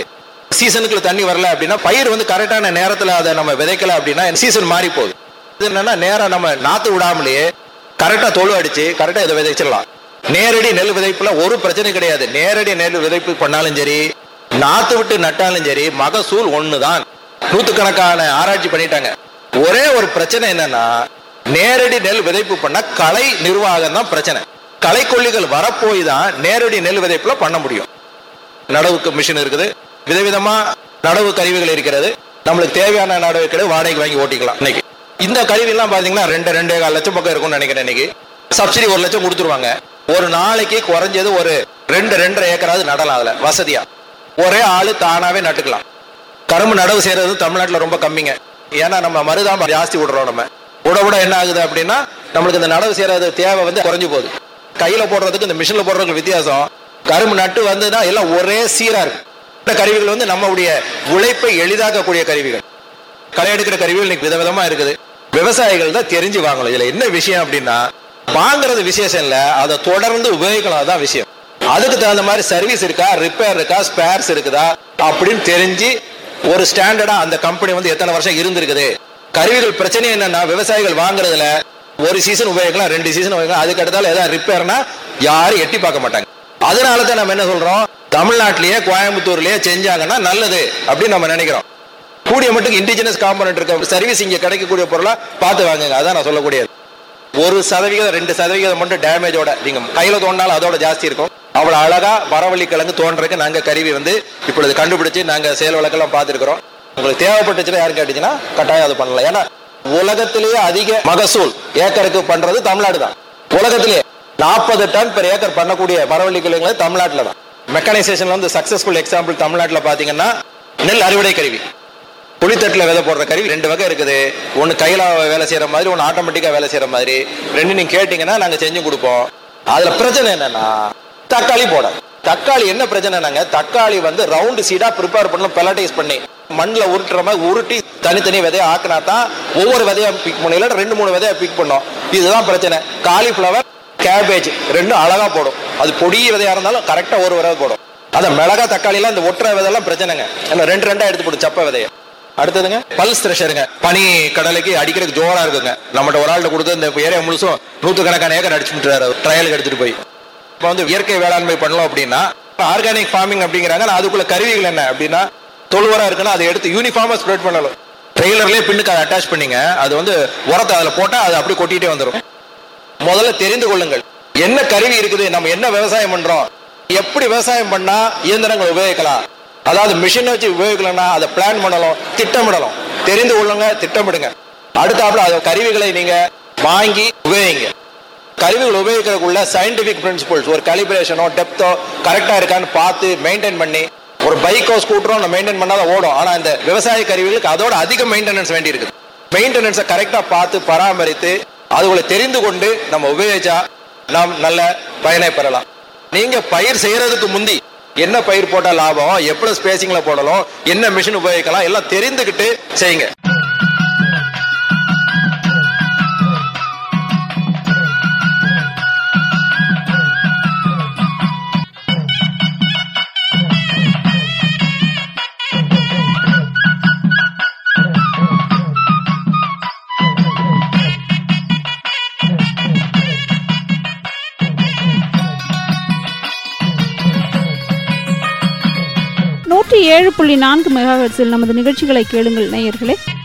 சீசனுக்குள்ள தண்ணி வரல அப்படின்னா பயிர் வந்து கரெக்டான நேரத்துல அதை நம்ம விதைக்கல அப்படின்னா சீசன் மாறி போகுது. இது என்னன்னா நேரம் நம்ம நாத்து விடாமலேயே கரெக்டா தொழு அடிச்சு கரெக்டா இதை விதைச்சிடலாம். நேரடி நெல் விதைப்புல ஒரு பிரச்சனை கிடையாது. நேரடி நெல் விதைப்பு பண்ணாலும் சரி, நாத்து விட்டு நட்டாலும் சரி, மகசூல் ஒண்ணுதான். நூத்துக்கணக்கான ஆராய்ச்சி பண்ணிட்டாங்க. ஒரே ஒரு பிரச்சனை என்னன்னா, நேரடி நெல் விதைப்பு பண்ண களை நிர்வாகம் தான் பிரச்சனை. களைக்கொல்லிகள் வரப்போய் தான் நேரடி நெல் விதைப்புல பண்ண முடியும். நடவுக்கு மிஷின் இருக்குது, விதவிதமா நடவு கருவிகள் இருக்கிறது. நம்மளுக்கு தேவையான நடவுகளை வாடகைக்கு வாங்கி ஓட்டிக்கலாம். இன்னைக்கு இந்த கருவி எல்லாம் பாத்தீங்கன்னா ரெண்டு ரெண்டே கால் லட்சம் பக்கம் இருக்கும்னு நினைக்கிறேன். இன்னைக்கு சப்சிடி ஒரு லட்சம் கொடுத்துருவாங்க. ஒரு நாளைக்கு குறைஞ்சது ஒரு ரெண்டு ரெண்டரை ஏக்கராவது நடலாம். அதுல வசதியா ஒரே ஆளு தானாவே நட்டுக்கலாம். கரும்பு நடவு செய்யறது தமிழ்நாட்டில் ரொம்ப கம்மிங்க. ஏன்னா நம்ம மருதாம ஜாஸ்தி விடுறோம். நம்ம விட விட என்ன ஆகுது அப்படின்னா நம்மளுக்கு இந்த நடவு செய்யறது தேவை வந்து குறைஞ்சு போகுது. கையில போடுறதுக்கு இந்த மிஷின்ல போடுறதுக்கு வித்தியாசம். கரும்பு நட்டு வந்துதான் எல்லாம் ஒரே சீரா இருக்கு. இந்த கருவிகள் வந்து நம்மளுடைய உழைப்பை எளிதாக்கக்கூடிய கருவிகள். களை எடுக்கிற கருவிகள் இன்னைக்கு விதவிதமா இருக்குது. விவசாயிகள் தான் தெரிஞ்சு வாங்கணும். இதுல என்ன விஷயம் அப்படின்னா, வாங்குறது விசேஷம் இல்ல, அதை தொடர்ந்து உபயோகிக்கலாம் தான் விஷயம். அதுக்கு தகுந்த மாதிரி சர்வீஸ் இருக்கா, ரிப்பேர் இருக்கா, ஸ்பேர்ஸ் இருக்குதா அப்படின்னு தெரிஞ்சு ஒரு ஸ்டாண்டர்டா அந்த கம்பெனி வந்து எத்தனை வருஷம் இருந்திருக்குது. கருவிகள் பிரச்சனை என்னன்னா, விவசாயிகள் வாங்குறதுல ஒரு சீசன் உபயோகிக்கலாம், ரெண்டு சீசன் உபயோகிக்கலாம், அதுக்கு அடுத்தால ஏதாவது ரிப்பேர்னா யாரும் எட்டி பார்க்க மாட்டாங்க. அதனாலதான் நம்ம என்ன சொல்றோம், தமிழ்நாட்டிலேயே கோயம்புத்தூர்லயே செஞ்சாங்கன்னா நல்லது அப்படின்னு நம்ம நினைக்கிறோம். கூடிய மட்டும் இண்டிஜினஸ் காம்பனன்ட் இருக்க சர்வீஸ் இங்க கிடைக்கக்கூடிய பொருளா பார்த்து வாங்குங்க. அதான் நான் சொல்லக்கூடியது. ஒரு சதவீதம் ரெண்டு சதவீதம் மட்டும் டேமேஜோட நீங்க கையில தோண்டினாலும் அதோட ஜாஸ்தி இருக்கும். அவ்வளவு அழகா வரவள்ளி கிழங்கு தோன்றதுக்கு நாங்க கருவி வந்து இப்பொழுது கண்டுபிடிச்சு நாங்க செயல் வழக்கெல்லாம் பார்த்துருக்கிறோம். உங்களுக்கு தேவைப்பட்டுச்சுன்னா யாரும் கேட்டுச்சுன்னா கட்டாயம் அது பண்ணலாம். ஏன்னா உலகத்திலேயே அதிக மகசூல் ஏக்கருக்கு பண்றது தமிழ்நாடு தான். உலகத்திலேயே நாற்பது டன் பெர் ஏக்கர் பண்ணக்கூடிய வரவள்ளி கிழங்கு தமிழ்நாட்டில் தான். மெக்கானைசேஷன்ல வந்து சக்சஸ்ஃபுல் எக்ஸாம்பிள் தமிழ்நாட்டில் பாத்தீங்கன்னா நெல் அறுவடை கருவி, புளித்தட்டில் விதை போடுற கருவி ரெண்டு வகை இருக்குது. ஒன்று கையில வேலை செய்யற மாதிரி, ஒன்று ஆட்டோமேட்டிக்கா வேலை செய்யற மாதிரி. ரெண்டு நீங்க கேட்டீங்கன்னா நாங்க செஞ்சு கொடுப்போம். அதுல பிரச்சனை என்னன்னா, தக்காளி போட தக்காளி என்ன பிரச்சனைனாங்க, தக்காளி வந்து ரவுண்டு சீடா ப்ரிப்பேர் பண்ணணும், பெலடைஸ் பண்ணி மண்ணில் உருட்டுற மாதிரி உருட்டி தனித்தனி விதையை ஆக்கினா தான் ஒவ்வொரு விதையா பிக் பண்ணல, ரெண்டு மூணு விதையா பிக் பண்ணோம். இதுதான் பிரச்சனை. காலிஃபிளவர், கேபேஜ் ரெண்டும் அழகா போடும். அது பொடிய விதையா இருந்தாலும் கரெக்டா ஒரு விதை போடும். அந்த மிளகா தக்காளி எல்லாம் இந்த ஒற்றை விதையெல்லாம் பிரச்சனைங்க. ரெண்டு ரெண்டா எடுத்து போடும் சப்ப விதைய. அடுத்ததுங்க பல்ஸ் த்ரெஷருங்க. பனி கடலைக்கு அடிக்கிறதுக்கு ஜோரா இருக்குங்க. நம்மகிட்ட ஒரு ஆள்கிட்ட கொடுத்து இந்த ஏரியா முழுசும் நூற்றுக்கணக்கான ஏக்கர் அடிச்சு விட்டுறாரு ட்ரையலுக்கு எடுத்துட்டு போய். இப்போ வந்து இயற்கை வேளாண்மை பண்ணலாம் அப்படின்னா ஆர்கானிக் ஃபார்மிங் அப்படிங்கிறாங்க. அதுக்குள்ள கருவிகள் என்ன அப்படின்னா, தொழுவரா இருக்குன்னா அதை எடுத்து யூனிஃபார்மா ஸ்ப்ரெட் பண்ணலாம். ட்ரெய்லர்லேயே பின்னுக்கு அதை அட்டாச் பண்ணீங்க, அது வந்து உரத்தை அதில் போட்டால் அது அப்படி கொட்டிகிட்டே வந்துடும். முதல்ல தெரிந்து கொள்ளுங்கள் என்ன கருவி இருக்குது, நம்ம என்ன விவசாயம் பண்றோம், எப்படி விவசாயம் பண்ணா இயந்திரங்கள் உபயோகிக்கலாம். அதாவது மிஷின் வச்சு உபயோகிக்கலன்னா அதை பிளான் பண்ணலாம், திட்டமிடலாம். தெரிந்து கொள்ளுங்க, திட்டமிடுங்க. அடுத்தாப்புல அந்த கருவிகளை நீங்க வாங்கி உபயோகிங்க. கருவிகள் உபயோகிக்கிறதுக்குள்ள சயின்டிபிக் பிரின்சிபல்ஸ், ஒரு காலிபரேஷனோ டெப்தோ கரெக்டா இருக்கான்னு பார்த்து மெயின்டைன் பண்ணி, ஒரு பைக்கோ ஸ்கூட்டரோ நம்ம மெயின்டைன் பண்ணாதான் ஓடும். ஆனா இந்த விவசாய கருவிகளுக்கு அதோட அதிக மெயின்டெனன்ஸ் வேண்டி இருக்குது. மெயின்டெனன்ஸை கரெக்டா பார்த்து பராமரித்து அதுகளை தெரிந்து கொண்டு நம்ம உபயோகிச்சா நாம் நல்ல பயனை பெறலாம். நீங்க பயிர் செய்யறதுக்கு முந்தி என்ன பயிர் போட்டா லாபம், எப்படி ஸ்பேசிங்ல போடலாம், என்ன மிஷின் உபயோகிக்கலாம் எல்லாம் தெரிந்துகிட்டு செய்யுங்க. நூற்றி ஏழு புள்ளி நான்கு மெகாஹெர்ட்ஸில் நமது நிகழ்ச்சிகளை கேளுங்கள் நேயர்களே.